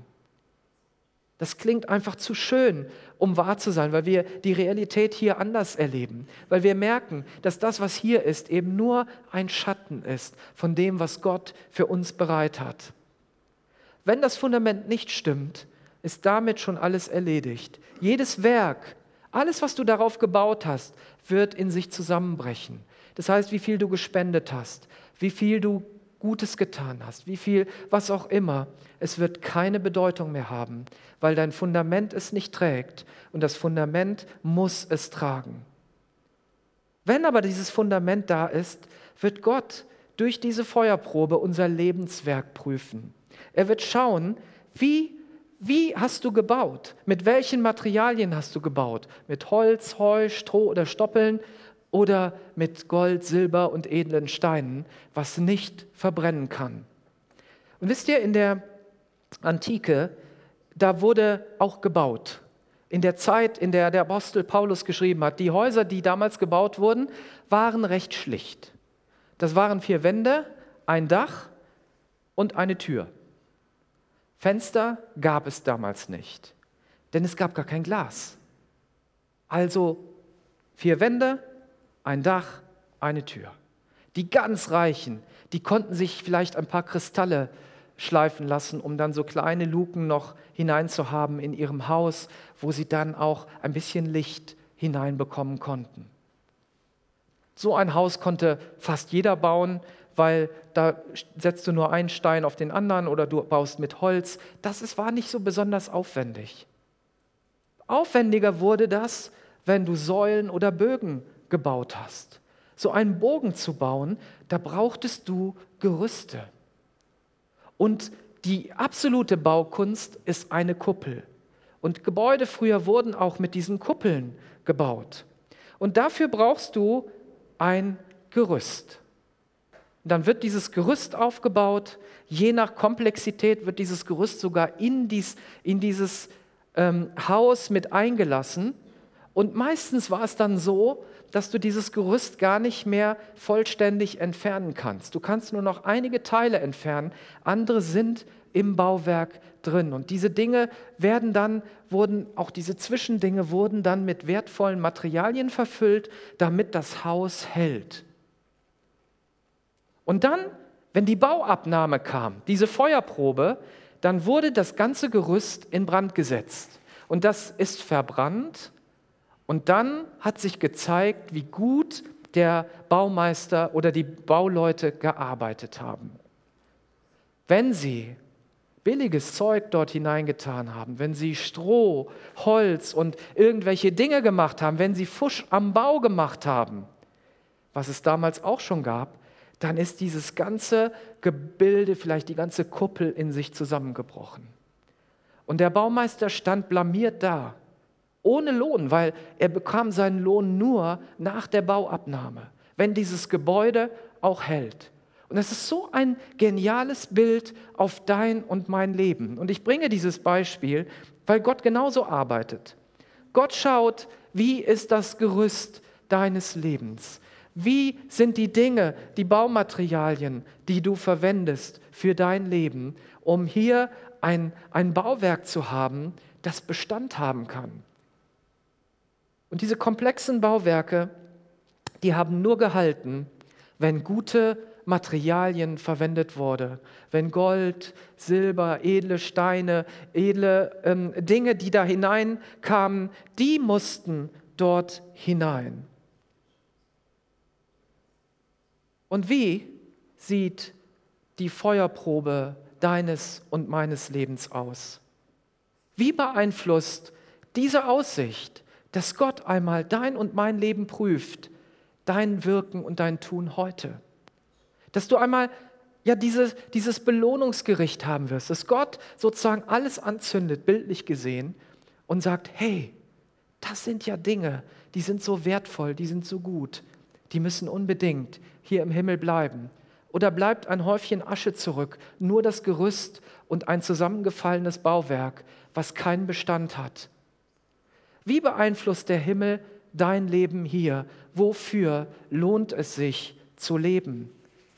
Das klingt einfach zu schön, um wahr zu sein, weil wir die Realität hier anders erleben, weil wir merken, dass das, was hier ist, eben nur ein Schatten ist von dem, was Gott für uns bereit hat. Wenn das Fundament nicht stimmt, ist damit schon alles erledigt. Jedes Werk, alles, was du darauf gebaut hast, wird in sich zusammenbrechen. Das heißt, wie viel du gespendet hast, wie viel du Gutes getan hast, wie viel, was auch immer, es wird keine Bedeutung mehr haben, weil dein Fundament es nicht trägt und das Fundament muss es tragen. Wenn aber dieses Fundament da ist, wird Gott durch diese Feuerprobe unser Lebenswerk prüfen. Er wird schauen, wie, wie hast du gebaut? Mit welchen Materialien hast du gebaut? Mit Holz, Heu, Stroh oder Stoppeln? Oder mit Gold, Silber und edlen Steinen, was nicht verbrennen kann. Und wisst ihr, in der Antike, da wurde auch gebaut. In der Zeit, in der der Apostel Paulus geschrieben hat, die Häuser, die damals gebaut wurden, waren recht schlicht. Das waren vier Wände, ein Dach und eine Tür. Fenster gab es damals nicht, denn es gab gar kein Glas. Also vier Wände, ein Dach, eine Tür. Die ganz Reichen, die konnten sich vielleicht ein paar Kristalle schleifen lassen, um dann so kleine Luken noch hineinzuhaben in ihrem Haus, wo sie dann auch ein bisschen Licht hineinbekommen konnten. So ein Haus konnte fast jeder bauen, weil da setzt du nur einen Stein auf den anderen oder du baust mit Holz. Das ist, war nicht so besonders aufwendig. Aufwendiger wurde das, wenn du Säulen oder Bögen gebaut hast. So einen Bogen zu bauen, da brauchtest du Gerüste. Und die absolute Baukunst ist eine Kuppel. Und Gebäude früher wurden auch mit diesen Kuppeln gebaut. Und dafür brauchst du ein Gerüst. Und dann wird dieses Gerüst aufgebaut. Je nach Komplexität wird dieses Gerüst sogar in, dies, in dieses ähm, Haus mit eingelassen. Und meistens war es dann so, dass du dieses Gerüst gar nicht mehr vollständig entfernen kannst. Du kannst nur noch einige Teile entfernen, andere sind im Bauwerk drin. Und diese Dinge werden dann, wurden, auch diese Zwischendinge wurden dann mit wertvollen Materialien verfüllt, damit das Haus hält. Und dann, wenn die Bauabnahme kam, diese Feuerprobe, dann wurde das ganze Gerüst in Brand gesetzt. Und das ist verbrannt. Und dann hat sich gezeigt, wie gut der Baumeister oder die Bauleute gearbeitet haben. Wenn sie billiges Zeug dort hineingetan haben, wenn sie Stroh, Holz und irgendwelche Dinge gemacht haben, wenn sie Fusch am Bau gemacht haben, was es damals auch schon gab, dann ist dieses ganze Gebilde, vielleicht die ganze Kuppel in sich zusammengebrochen. Und der Baumeister stand blamiert da. Ohne Lohn, weil er bekam seinen Lohn nur nach der Bauabnahme, wenn dieses Gebäude auch hält. Und das ist so ein geniales Bild auf dein und mein Leben. Und ich bringe dieses Beispiel, weil Gott genauso arbeitet. Gott schaut, wie ist das Gerüst deines Lebens? Wie sind die Dinge, die Baumaterialien, die du verwendest für dein Leben, um hier ein, ein Bauwerk zu haben, das Bestand haben kann? Und diese komplexen Bauwerke, die haben nur gehalten, wenn gute Materialien verwendet wurde. Wenn Gold, Silber, edle Steine, edle ähm, Dinge, die da hineinkamen, die mussten dort hinein. Und wie sieht die Feuerprobe deines und meines Lebens aus? Wie beeinflusst diese Aussicht, dass Gott einmal dein und mein Leben prüft, dein Wirken und dein Tun heute? Dass du einmal ja dieses, dieses Belohnungsgericht haben wirst, dass Gott sozusagen alles anzündet, bildlich gesehen, und sagt, hey, das sind ja Dinge, die sind so wertvoll, die sind so gut, die müssen unbedingt hier im Himmel bleiben. Oder bleibt ein Häufchen Asche zurück, nur das Gerüst und ein zusammengefallenes Bauwerk, was keinen Bestand hat? Wie beeinflusst der Himmel dein Leben hier? Wofür lohnt es sich zu leben?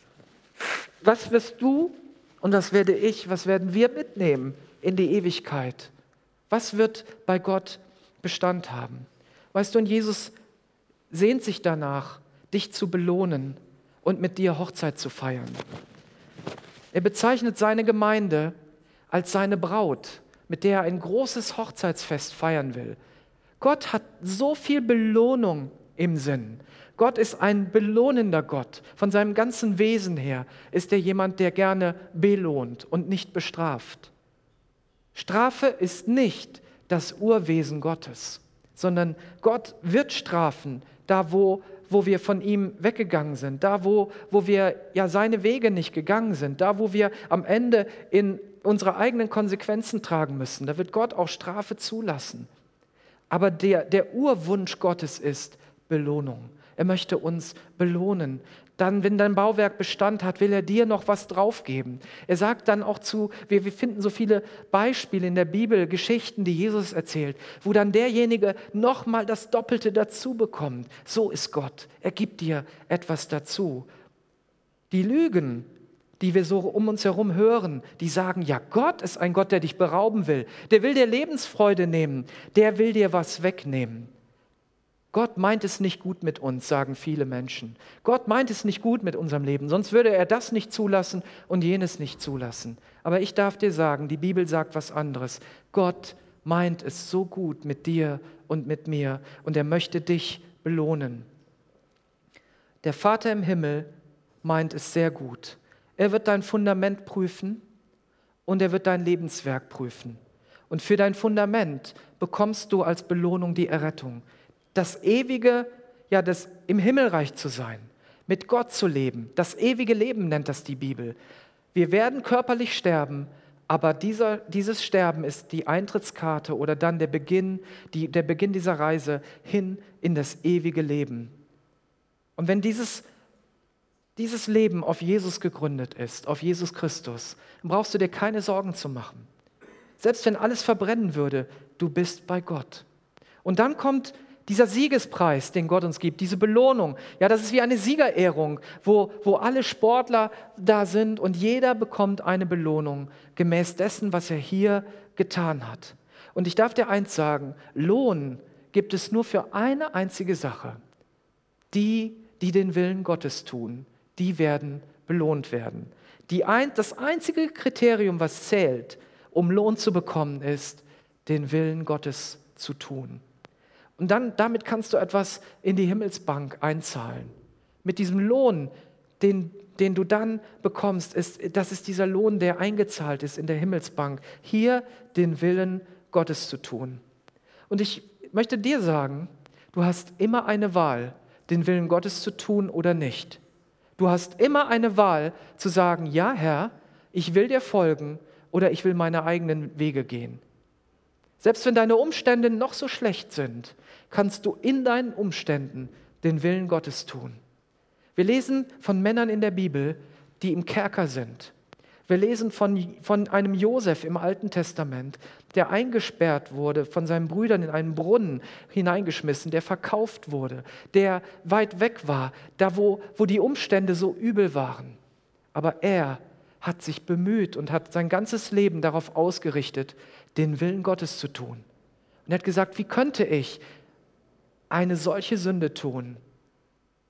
Was wirst du und was werde ich, was werden wir mitnehmen in die Ewigkeit? Was wird bei Gott Bestand haben? Weißt du, und Jesus sehnt sich danach, dich zu belohnen und mit dir Hochzeit zu feiern. Er bezeichnet seine Gemeinde als seine Braut, mit der er ein großes Hochzeitsfest feiern will. Gott hat so viel Belohnung im Sinn. Gott ist ein belohnender Gott. Von seinem ganzen Wesen her ist er jemand, der gerne belohnt und nicht bestraft. Strafe ist nicht das Urwesen Gottes, sondern Gott wird strafen, da wo, wo wir von ihm weggegangen sind, da wo, wo wir ja seine Wege nicht gegangen sind, da wo wir am Ende in unsere eigenen Konsequenzen tragen müssen. Da wird Gott auch Strafe zulassen. Aber der, der Urwunsch Gottes ist Belohnung. Er möchte uns belohnen. Dann, wenn dein Bauwerk Bestand hat, will er dir noch was draufgeben. Er sagt dann auch zu, wir, wir finden so viele Beispiele in der Bibel, Geschichten, die Jesus erzählt, wo dann derjenige nochmal das Doppelte dazu bekommt. So ist Gott. Er gibt dir etwas dazu. Die Lügen, die wir so um uns herum hören, die sagen, ja, Gott ist ein Gott, der dich berauben will. Der will dir Lebensfreude nehmen. Der will dir was wegnehmen. Gott meint es nicht gut mit uns, sagen viele Menschen. Gott meint es nicht gut mit unserem Leben, sonst würde er das nicht zulassen und jenes nicht zulassen. Aber ich darf dir sagen, die Bibel sagt was anderes. Gott meint es so gut mit dir und mit mir und er möchte dich belohnen. Der Vater im Himmel meint es sehr gut. Er wird dein Fundament prüfen und er wird dein Lebenswerk prüfen. Und für dein Fundament bekommst du als Belohnung die Errettung. Das ewige, ja, das im Himmelreich zu sein, mit Gott zu leben. Das ewige Leben nennt das die Bibel. Wir werden körperlich sterben, aber dieser, dieses Sterben ist die Eintrittskarte oder dann der Beginn, die, der Beginn dieser Reise hin in das ewige Leben. Und wenn dieses, dieses Leben auf Jesus gegründet ist, auf Jesus Christus, dann brauchst du dir keine Sorgen zu machen. Selbst wenn alles verbrennen würde, du bist bei Gott. Und dann kommt dieser Siegespreis, den Gott uns gibt, diese Belohnung, ja, das ist wie eine Siegerehrung, wo, wo alle Sportler da sind und jeder bekommt eine Belohnung gemäß dessen, was er hier getan hat. Und ich darf dir eins sagen, Lohn gibt es nur für eine einzige Sache. Die, die den Willen Gottes tun, die werden belohnt werden. Die ein, das einzige Kriterium, was zählt, um Lohn zu bekommen, ist, den Willen Gottes zu tun. Und dann, damit kannst du etwas in die Himmelsbank einzahlen. Mit diesem Lohn, den, den du dann bekommst, ist, das ist dieser Lohn, der eingezahlt ist in der Himmelsbank, hier den Willen Gottes zu tun. Und ich möchte dir sagen, du hast immer eine Wahl, den Willen Gottes zu tun oder nicht. Du hast immer eine Wahl zu sagen, ja Herr, ich will dir folgen oder ich will meine eigenen Wege gehen. Selbst wenn deine Umstände noch so schlecht sind, kannst du in deinen Umständen den Willen Gottes tun. Wir lesen von Männern in der Bibel, die im Kerker sind. Wir lesen von, von einem Josef im Alten Testament, der eingesperrt wurde, von seinen Brüdern in einen Brunnen hineingeschmissen, der verkauft wurde, der weit weg war, da wo, wo die Umstände so übel waren. Aber er hat sich bemüht und hat sein ganzes Leben darauf ausgerichtet, den Willen Gottes zu tun. Und er hat gesagt, wie könnte ich eine solche Sünde tun,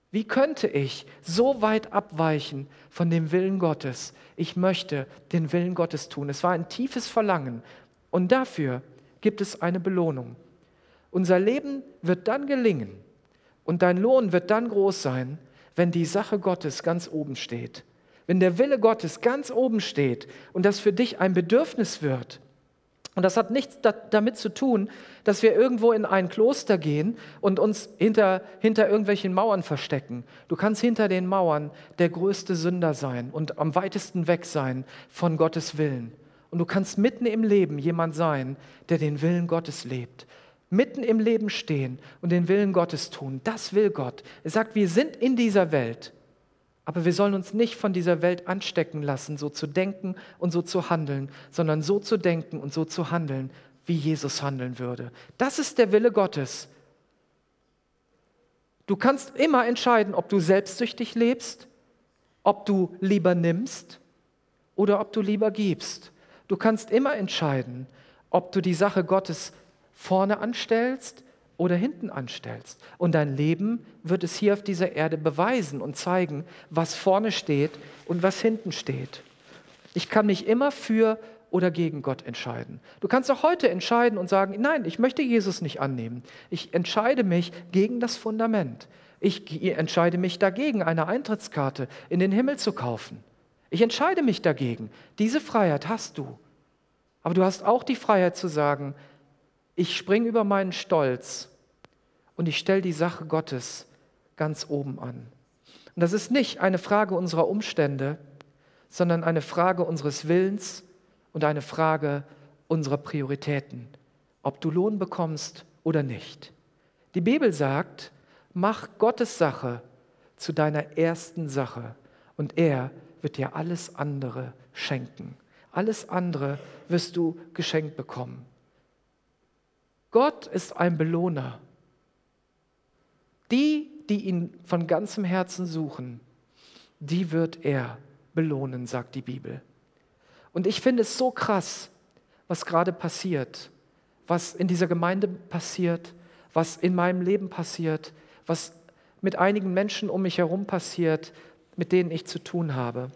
Wie könnte ich so weit abweichen von dem Willen Gottes? Ich möchte den Willen Gottes tun. Es war ein tiefes Verlangen und dafür gibt es eine Belohnung. Unser Leben wird dann gelingen und dein Lohn wird dann groß sein, wenn die Sache Gottes ganz oben steht. Wenn der Wille Gottes ganz oben steht und das für dich ein Bedürfnis wird. Und das hat nichts da, damit zu tun, dass wir irgendwo in ein Kloster gehen und uns hinter, hinter irgendwelchen Mauern verstecken. Du kannst hinter den Mauern der größte Sünder sein und am weitesten weg sein von Gottes Willen. Und du kannst mitten im Leben jemand sein, der den Willen Gottes lebt. Mitten im Leben stehen und den Willen Gottes tun. Das will Gott. Er sagt, wir sind in dieser Welt. Aber wir sollen uns nicht von dieser Welt anstecken lassen, so zu denken und so zu handeln, sondern so zu denken und so zu handeln, wie Jesus handeln würde. Das ist der Wille Gottes. Du kannst immer entscheiden, ob du selbstsüchtig lebst, ob du lieber nimmst oder ob du lieber gibst. Du kannst immer entscheiden, ob du die Sache Gottes vorne anstellst oder hinten anstellst. Und dein Leben wird es hier auf dieser Erde beweisen und zeigen, was vorne steht und was hinten steht. Ich kann mich immer für oder gegen Gott entscheiden. Du kannst auch heute entscheiden und sagen, nein, ich möchte Jesus nicht annehmen. Ich entscheide mich gegen das Fundament. Ich entscheide mich dagegen, eine Eintrittskarte in den Himmel zu kaufen. Ich entscheide mich dagegen. Diese Freiheit hast du. Aber du hast auch die Freiheit zu sagen, ich springe über meinen Stolz und ich stelle die Sache Gottes ganz oben an. Und das ist nicht eine Frage unserer Umstände, sondern eine Frage unseres Willens und eine Frage unserer Prioritäten, ob du Lohn bekommst oder nicht. Die Bibel sagt, mach Gottes Sache zu deiner ersten Sache und er wird dir alles andere schenken. Alles andere wirst du geschenkt bekommen. Gott ist ein Belohner. Die, die ihn von ganzem Herzen suchen, die wird er belohnen, sagt die Bibel. Und ich finde es so krass, was gerade passiert, was in dieser Gemeinde passiert, was in meinem Leben passiert, was mit einigen Menschen um mich herum passiert, mit denen ich zu tun habe.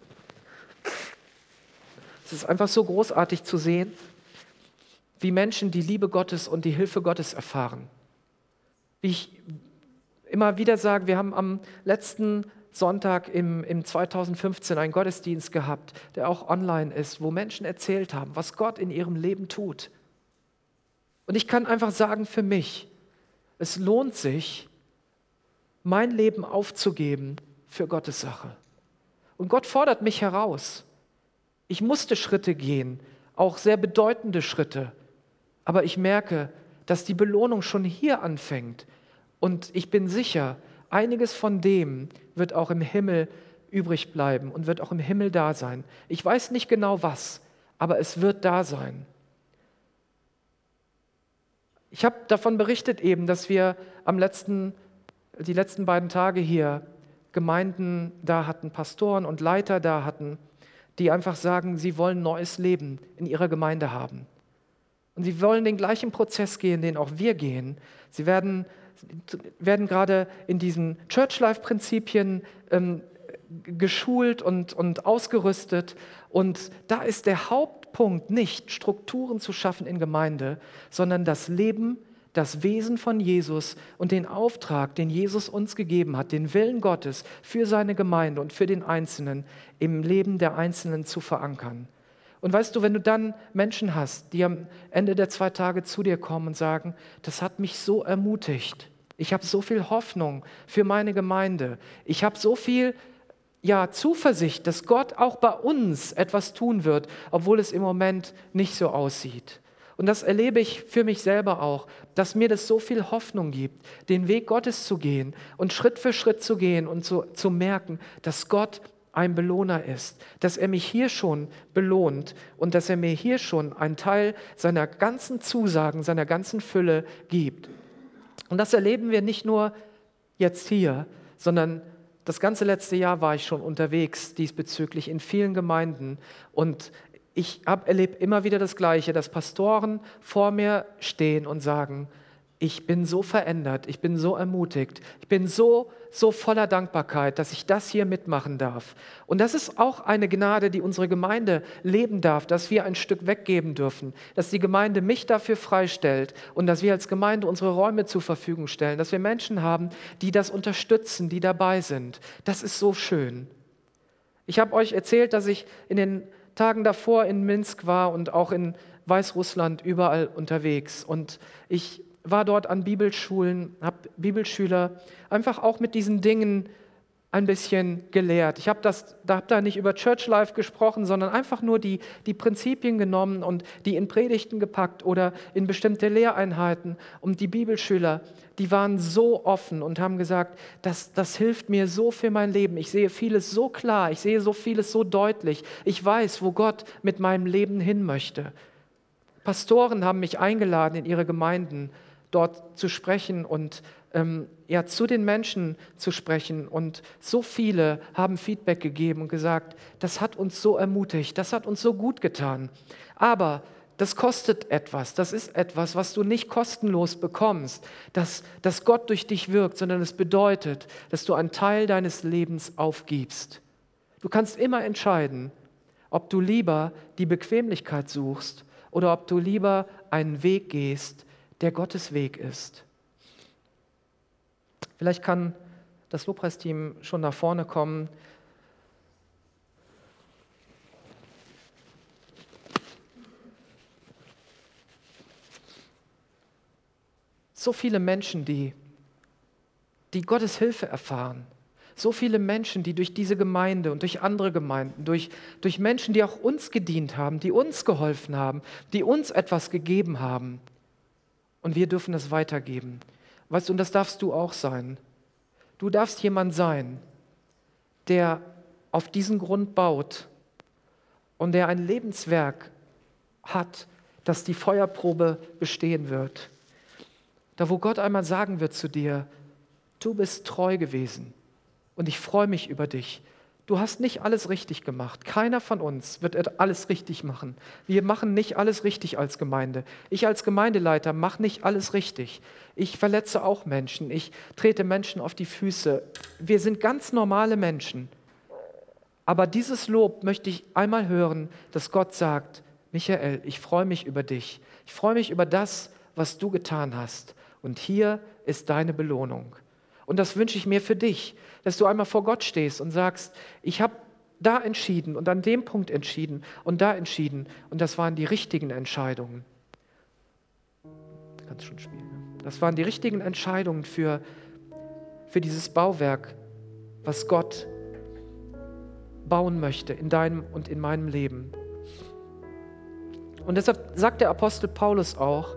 Es ist einfach so großartig zu sehen, wie Menschen die Liebe Gottes und die Hilfe Gottes erfahren. Wie ich immer wieder sage, wir haben am letzten Sonntag im, im zweitausendfünfzehn einen Gottesdienst gehabt, der auch online ist, wo Menschen erzählt haben, was Gott in ihrem Leben tut. Und ich kann einfach sagen für mich, es lohnt sich, mein Leben aufzugeben für Gottes Sache. Und Gott fordert mich heraus. Ich musste Schritte gehen, auch sehr bedeutende Schritte. Aber ich merke, dass die Belohnung schon hier anfängt. Und ich bin sicher, einiges von dem wird auch im Himmel übrig bleiben und wird auch im Himmel da sein. Ich weiß nicht genau was, aber es wird da sein. Ich habe davon berichtet eben, dass wir am letzten, die letzten beiden Tage hier Gemeinden da hatten, Pastoren und Leiter da hatten, die einfach sagen, sie wollen neues Leben in ihrer Gemeinde haben. Und sie wollen den gleichen Prozess gehen, den auch wir gehen. Sie werden, werden gerade in diesen Church-Life-Prinzipien ähm, geschult und, und ausgerüstet. Und da ist der Hauptpunkt nicht, Strukturen zu schaffen in Gemeinde, sondern das Leben, das Wesen von Jesus und den Auftrag, den Jesus uns gegeben hat, den Willen Gottes für seine Gemeinde und für den Einzelnen im Leben der Einzelnen zu verankern. Und weißt du, wenn du dann Menschen hast, die am Ende der zwei Tage zu dir kommen und sagen, das hat mich so ermutigt, ich habe so viel Hoffnung für meine Gemeinde, ich habe so viel ja, Zuversicht, dass Gott auch bei uns etwas tun wird, obwohl es im Moment nicht so aussieht. Und das erlebe ich für mich selber auch, dass mir das so viel Hoffnung gibt, den Weg Gottes zu gehen und Schritt für Schritt zu gehen und zu, zu merken, dass Gott ein Belohner ist, dass er mich hier schon belohnt und dass er mir hier schon einen Teil seiner ganzen Zusagen, seiner ganzen Fülle gibt. Und das erleben wir nicht nur jetzt hier, sondern das ganze letzte Jahr war ich schon unterwegs diesbezüglich in vielen Gemeinden und ich erlebe immer wieder das Gleiche, dass Pastoren vor mir stehen und sagen, ich bin so verändert, ich bin so ermutigt, ich bin so, so voller Dankbarkeit, dass ich das hier mitmachen darf. Und das ist auch eine Gnade, die unsere Gemeinde leben darf, dass wir ein Stück weggeben dürfen, dass die Gemeinde mich dafür freistellt und dass wir als Gemeinde unsere Räume zur Verfügung stellen, dass wir Menschen haben, die das unterstützen, die dabei sind. Das ist so schön. Ich habe euch erzählt, dass ich in den Tagen davor in Minsk war und auch in Weißrussland überall unterwegs. Und ich war dort an Bibelschulen, habe Bibelschüler einfach auch mit diesen Dingen ein bisschen gelehrt. Ich habe das, da habe da nicht über Church Life gesprochen, sondern einfach nur die, die Prinzipien genommen und die in Predigten gepackt oder in bestimmte Lehreinheiten. Und die Bibelschüler, die waren so offen und haben gesagt, das, das hilft mir so für mein Leben. Ich sehe vieles so klar, ich sehe so vieles so deutlich. Ich weiß, wo Gott mit meinem Leben hin möchte. Pastoren haben mich eingeladen in ihre Gemeinden, dort zu sprechen und ähm, ja, zu den Menschen zu sprechen. Und so viele haben Feedback gegeben und gesagt, das hat uns so ermutigt, das hat uns so gut getan. Aber das kostet etwas, das ist etwas, was du nicht kostenlos bekommst, dass, dass Gott durch dich wirkt, sondern es bedeutet, dass du einen Teil deines Lebens aufgibst. Du kannst immer entscheiden, ob du lieber die Bequemlichkeit suchst oder ob du lieber einen Weg gehst, der Gottes Weg ist. Vielleicht kann das Lobpreisteam schon nach vorne kommen. So viele Menschen, die, die Gottes Hilfe erfahren. So viele Menschen, die durch diese Gemeinde und durch andere Gemeinden, durch, durch Menschen, die auch uns gedient haben, die uns geholfen haben, die uns etwas gegeben haben. Und wir dürfen es weitergeben. Weißt du, und das darfst du auch sein. Du darfst jemand sein, der auf diesen Grund baut und der ein Lebenswerk hat, das die Feuerprobe bestehen wird. Da, wo Gott einmal sagen wird zu dir, du bist treu gewesen und ich freue mich über dich. Du hast nicht alles richtig gemacht. Keiner von uns wird alles richtig machen. Wir machen nicht alles richtig als Gemeinde. Ich als Gemeindeleiter mache nicht alles richtig. Ich verletze auch Menschen. Ich trete Menschen auf die Füße. Wir sind ganz normale Menschen. Aber dieses Lob möchte ich einmal hören, dass Gott sagt, Michael, ich freue mich über dich. Ich freue mich über das, was du getan hast. Und hier ist deine Belohnung. Und das wünsche ich mir für dich, dass du einmal vor Gott stehst und sagst, ich habe da entschieden und an dem Punkt entschieden und da entschieden und das waren die richtigen Entscheidungen. Kannst schon spielen. Ne? Das waren die richtigen Entscheidungen für, für dieses Bauwerk, was Gott bauen möchte in deinem und in meinem Leben. Und deshalb sagt der Apostel Paulus auch,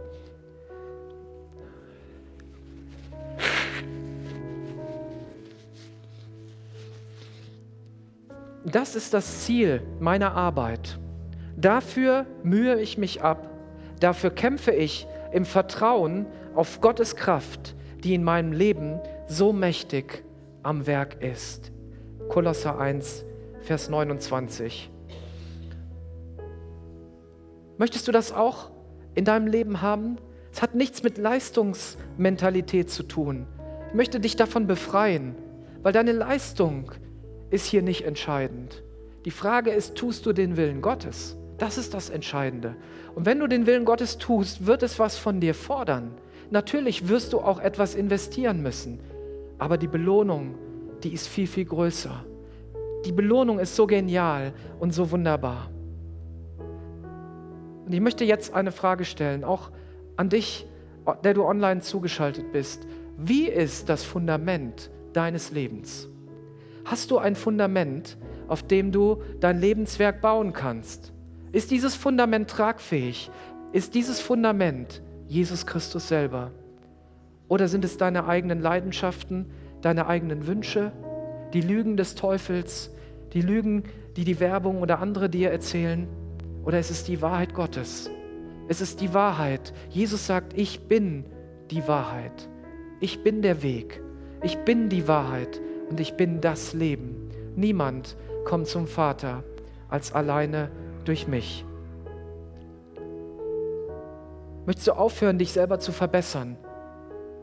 das ist das Ziel meiner Arbeit. Dafür mühe ich mich ab. Dafür kämpfe ich im Vertrauen auf Gottes Kraft, die in meinem Leben so mächtig am Werk ist. Kolosser eins, Vers neunundzwanzig. Möchtest du das auch in deinem Leben haben? Es hat nichts mit Leistungsmentalität zu tun. Ich möchte dich davon befreien, weil deine Leistung ist hier nicht entscheidend. Die Frage ist, tust du den Willen Gottes? Das ist das Entscheidende. Und wenn du den Willen Gottes tust, wird es was von dir fordern. Natürlich wirst du auch etwas investieren müssen, aber die Belohnung, die ist viel, viel größer. Die Belohnung ist so genial und so wunderbar. Und ich möchte jetzt eine Frage stellen, auch an dich, der du online zugeschaltet bist. Wie ist das Fundament deines Lebens? Hast du ein Fundament, auf dem du dein Lebenswerk bauen kannst? Ist dieses Fundament tragfähig? Ist dieses Fundament Jesus Christus selber? Oder sind es deine eigenen Leidenschaften, deine eigenen Wünsche, die Lügen des Teufels, die Lügen, die die Werbung oder andere dir erzählen? Oder ist es die Wahrheit Gottes? Es ist die Wahrheit. Jesus sagt, ich bin die Wahrheit. Ich bin der Weg. Ich bin die Wahrheit. Und ich bin das Leben. Niemand kommt zum Vater als alleine durch mich. Möchtest du aufhören, dich selber zu verbessern?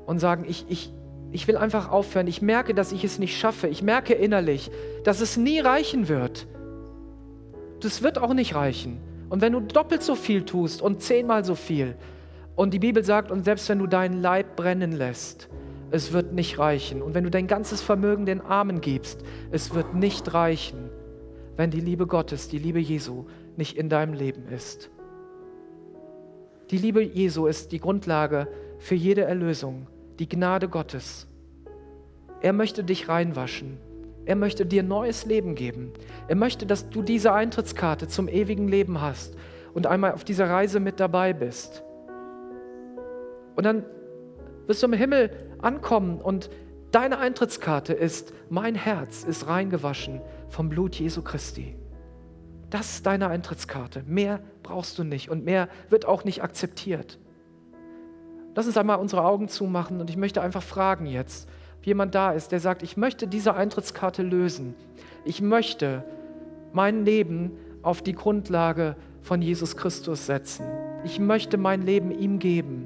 und sagen, ich, ich, ich will einfach aufhören. Ich merke, dass ich es nicht schaffe. Ich merke innerlich, dass es nie reichen wird. Das wird auch nicht reichen. Und wenn du doppelt so viel tust und zehnmal so viel, und die Bibel sagt, und selbst wenn du deinen Leib brennen lässt, es wird nicht reichen. Und wenn du dein ganzes Vermögen den Armen gibst, es wird nicht reichen, wenn die Liebe Gottes, die Liebe Jesu nicht in deinem Leben ist. Die Liebe Jesu ist die Grundlage für jede Erlösung, die Gnade Gottes. Er möchte dich reinwaschen. Er möchte dir neues Leben geben. Er möchte, dass du diese Eintrittskarte zum ewigen Leben hast und einmal auf dieser Reise mit dabei bist. Und dann wirst du im Himmel ankommen und deine Eintrittskarte ist, mein Herz ist reingewaschen vom Blut Jesu Christi. Das ist deine Eintrittskarte. Mehr brauchst du nicht und mehr wird auch nicht akzeptiert. Lass uns einmal unsere Augen zumachen und ich möchte einfach fragen jetzt, ob jemand da ist, der sagt, ich möchte diese Eintrittskarte lösen. Ich möchte mein Leben auf die Grundlage von Jesus Christus setzen. Ich möchte mein Leben ihm geben.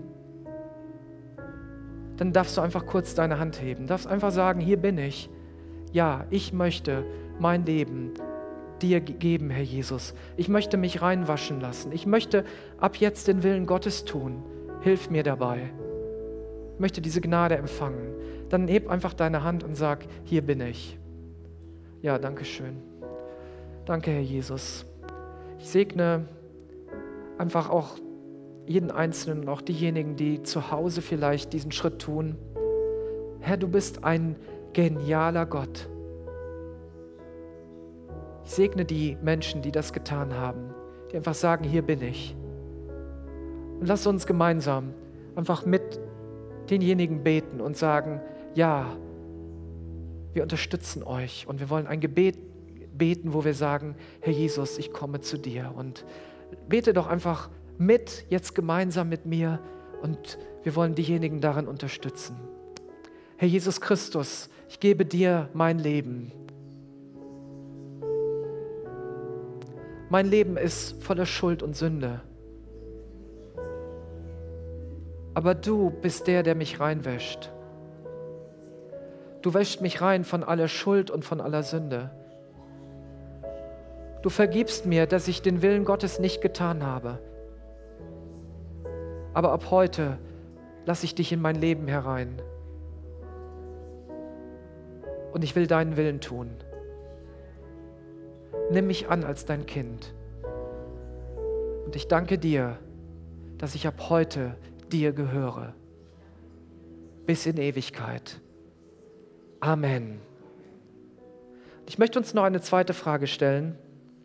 Dann darfst du einfach kurz deine Hand heben. Darfst einfach sagen, hier bin ich. Ja, ich möchte mein Leben dir geben, Herr Jesus. Ich möchte mich reinwaschen lassen. Ich möchte ab jetzt den Willen Gottes tun. Hilf mir dabei. Ich möchte diese Gnade empfangen. Dann heb einfach deine Hand und sag, hier bin ich. Ja, danke schön. Danke, Herr Jesus. Ich segne einfach auch jeden Einzelnen und auch diejenigen, die zu Hause vielleicht diesen Schritt tun. Herr, du bist ein genialer Gott. Ich segne die Menschen, die das getan haben, die einfach sagen, hier bin ich. Und lass uns gemeinsam einfach mit denjenigen beten und sagen, ja, wir unterstützen euch und wir wollen ein Gebet beten, wo wir sagen, Herr Jesus, ich komme zu dir. Und bete doch einfach mit, jetzt gemeinsam mit mir und wir wollen diejenigen darin unterstützen. Herr Jesus Christus, ich gebe dir mein Leben. Mein Leben ist voller Schuld und Sünde. Aber du bist der, der mich reinwäscht. Du wäschst mich rein von aller Schuld und von aller Sünde. Du vergibst mir, dass ich den Willen Gottes nicht getan habe. Aber ab heute lasse ich dich in mein Leben herein. Und ich will deinen Willen tun. Nimm mich an als dein Kind. Und ich danke dir, dass ich ab heute dir gehöre. Bis in Ewigkeit. Amen. Ich möchte uns noch eine zweite Frage stellen.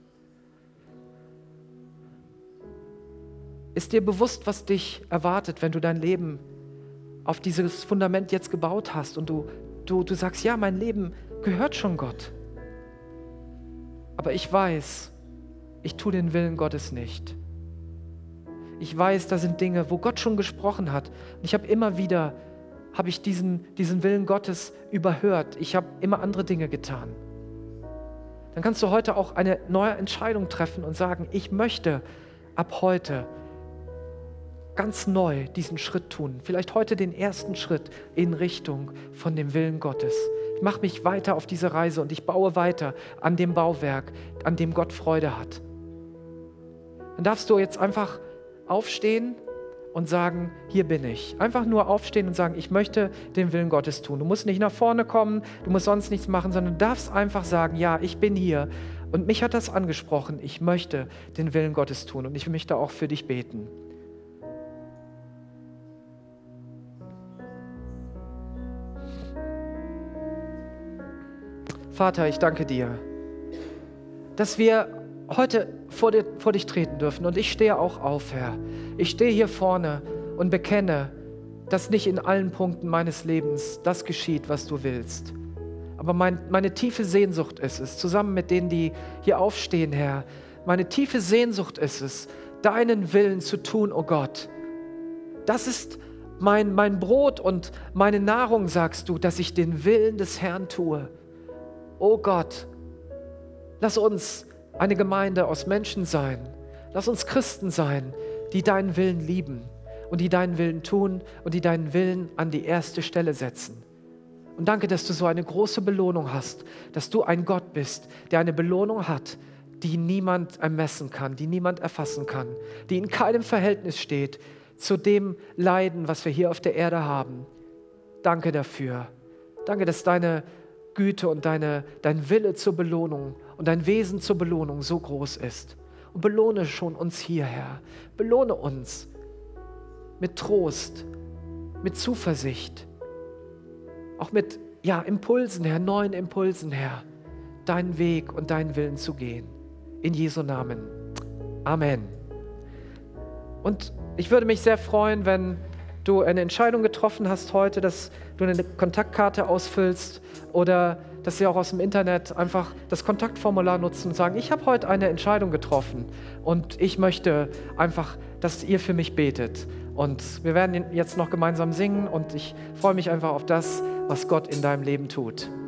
Ist dir bewusst, was dich erwartet, wenn du dein Leben auf dieses Fundament jetzt gebaut hast und du, du, du sagst, ja, mein Leben gehört schon Gott. Aber ich weiß, ich tue den Willen Gottes nicht. Ich weiß, da sind Dinge, wo Gott schon gesprochen hat. Und ich habe immer wieder, habe ich diesen, diesen Willen Gottes überhört. Ich habe immer andere Dinge getan. Dann kannst du heute auch eine neue Entscheidung treffen und sagen, ich möchte ab heute ganz neu diesen Schritt tun. Vielleicht heute den ersten Schritt in Richtung von dem Willen Gottes. Ich mache mich weiter auf diese Reise und ich baue weiter an dem Bauwerk, an dem Gott Freude hat. Dann darfst du jetzt einfach aufstehen und sagen, hier bin ich. Einfach nur aufstehen und sagen, ich möchte den Willen Gottes tun. Du musst nicht nach vorne kommen, du musst sonst nichts machen, sondern du darfst einfach sagen, ja, ich bin hier. Und mich hat das angesprochen, ich möchte den Willen Gottes tun und ich möchte auch für dich beten. Vater, ich danke dir, dass wir heute vor, dir, vor dich treten dürfen. Und ich stehe auch auf, Herr. Ich stehe hier vorne und bekenne, dass nicht in allen Punkten meines Lebens das geschieht, was du willst. Aber mein, meine tiefe Sehnsucht ist es, zusammen mit denen, die hier aufstehen, Herr, meine tiefe Sehnsucht ist es, deinen Willen zu tun, oh Gott. Das ist mein, mein Brot und meine Nahrung, sagst du, dass ich den Willen des Herrn tue. Oh Gott, lass uns eine Gemeinde aus Menschen sein. Lass uns Christen sein, die deinen Willen lieben und die deinen Willen tun und die deinen Willen an die erste Stelle setzen. Und danke, dass du so eine große Belohnung hast, dass du ein Gott bist, der eine Belohnung hat, die niemand ermessen kann, die niemand erfassen kann, die in keinem Verhältnis steht zu dem Leiden, was wir hier auf der Erde haben. Danke dafür. Danke, dass deine Güte und deine, dein Wille zur Belohnung und dein Wesen zur Belohnung so groß ist. Und belohne schon uns hier, Herr. Belohne uns mit Trost, mit Zuversicht, auch mit ja, Impulsen, Herr, neuen Impulsen, Herr, deinen Weg und deinen Willen zu gehen. In Jesu Namen. Amen. Und ich würde mich sehr freuen, wenn du eine Entscheidung getroffen hast heute, dass du eine Kontaktkarte ausfüllst oder dass sie auch aus dem Internet einfach das Kontaktformular nutzen und sagen, ich habe heute eine Entscheidung getroffen und ich möchte einfach, dass ihr für mich betet. Und wir werden jetzt noch gemeinsam singen und ich freue mich einfach auf das, was Gott in deinem Leben tut.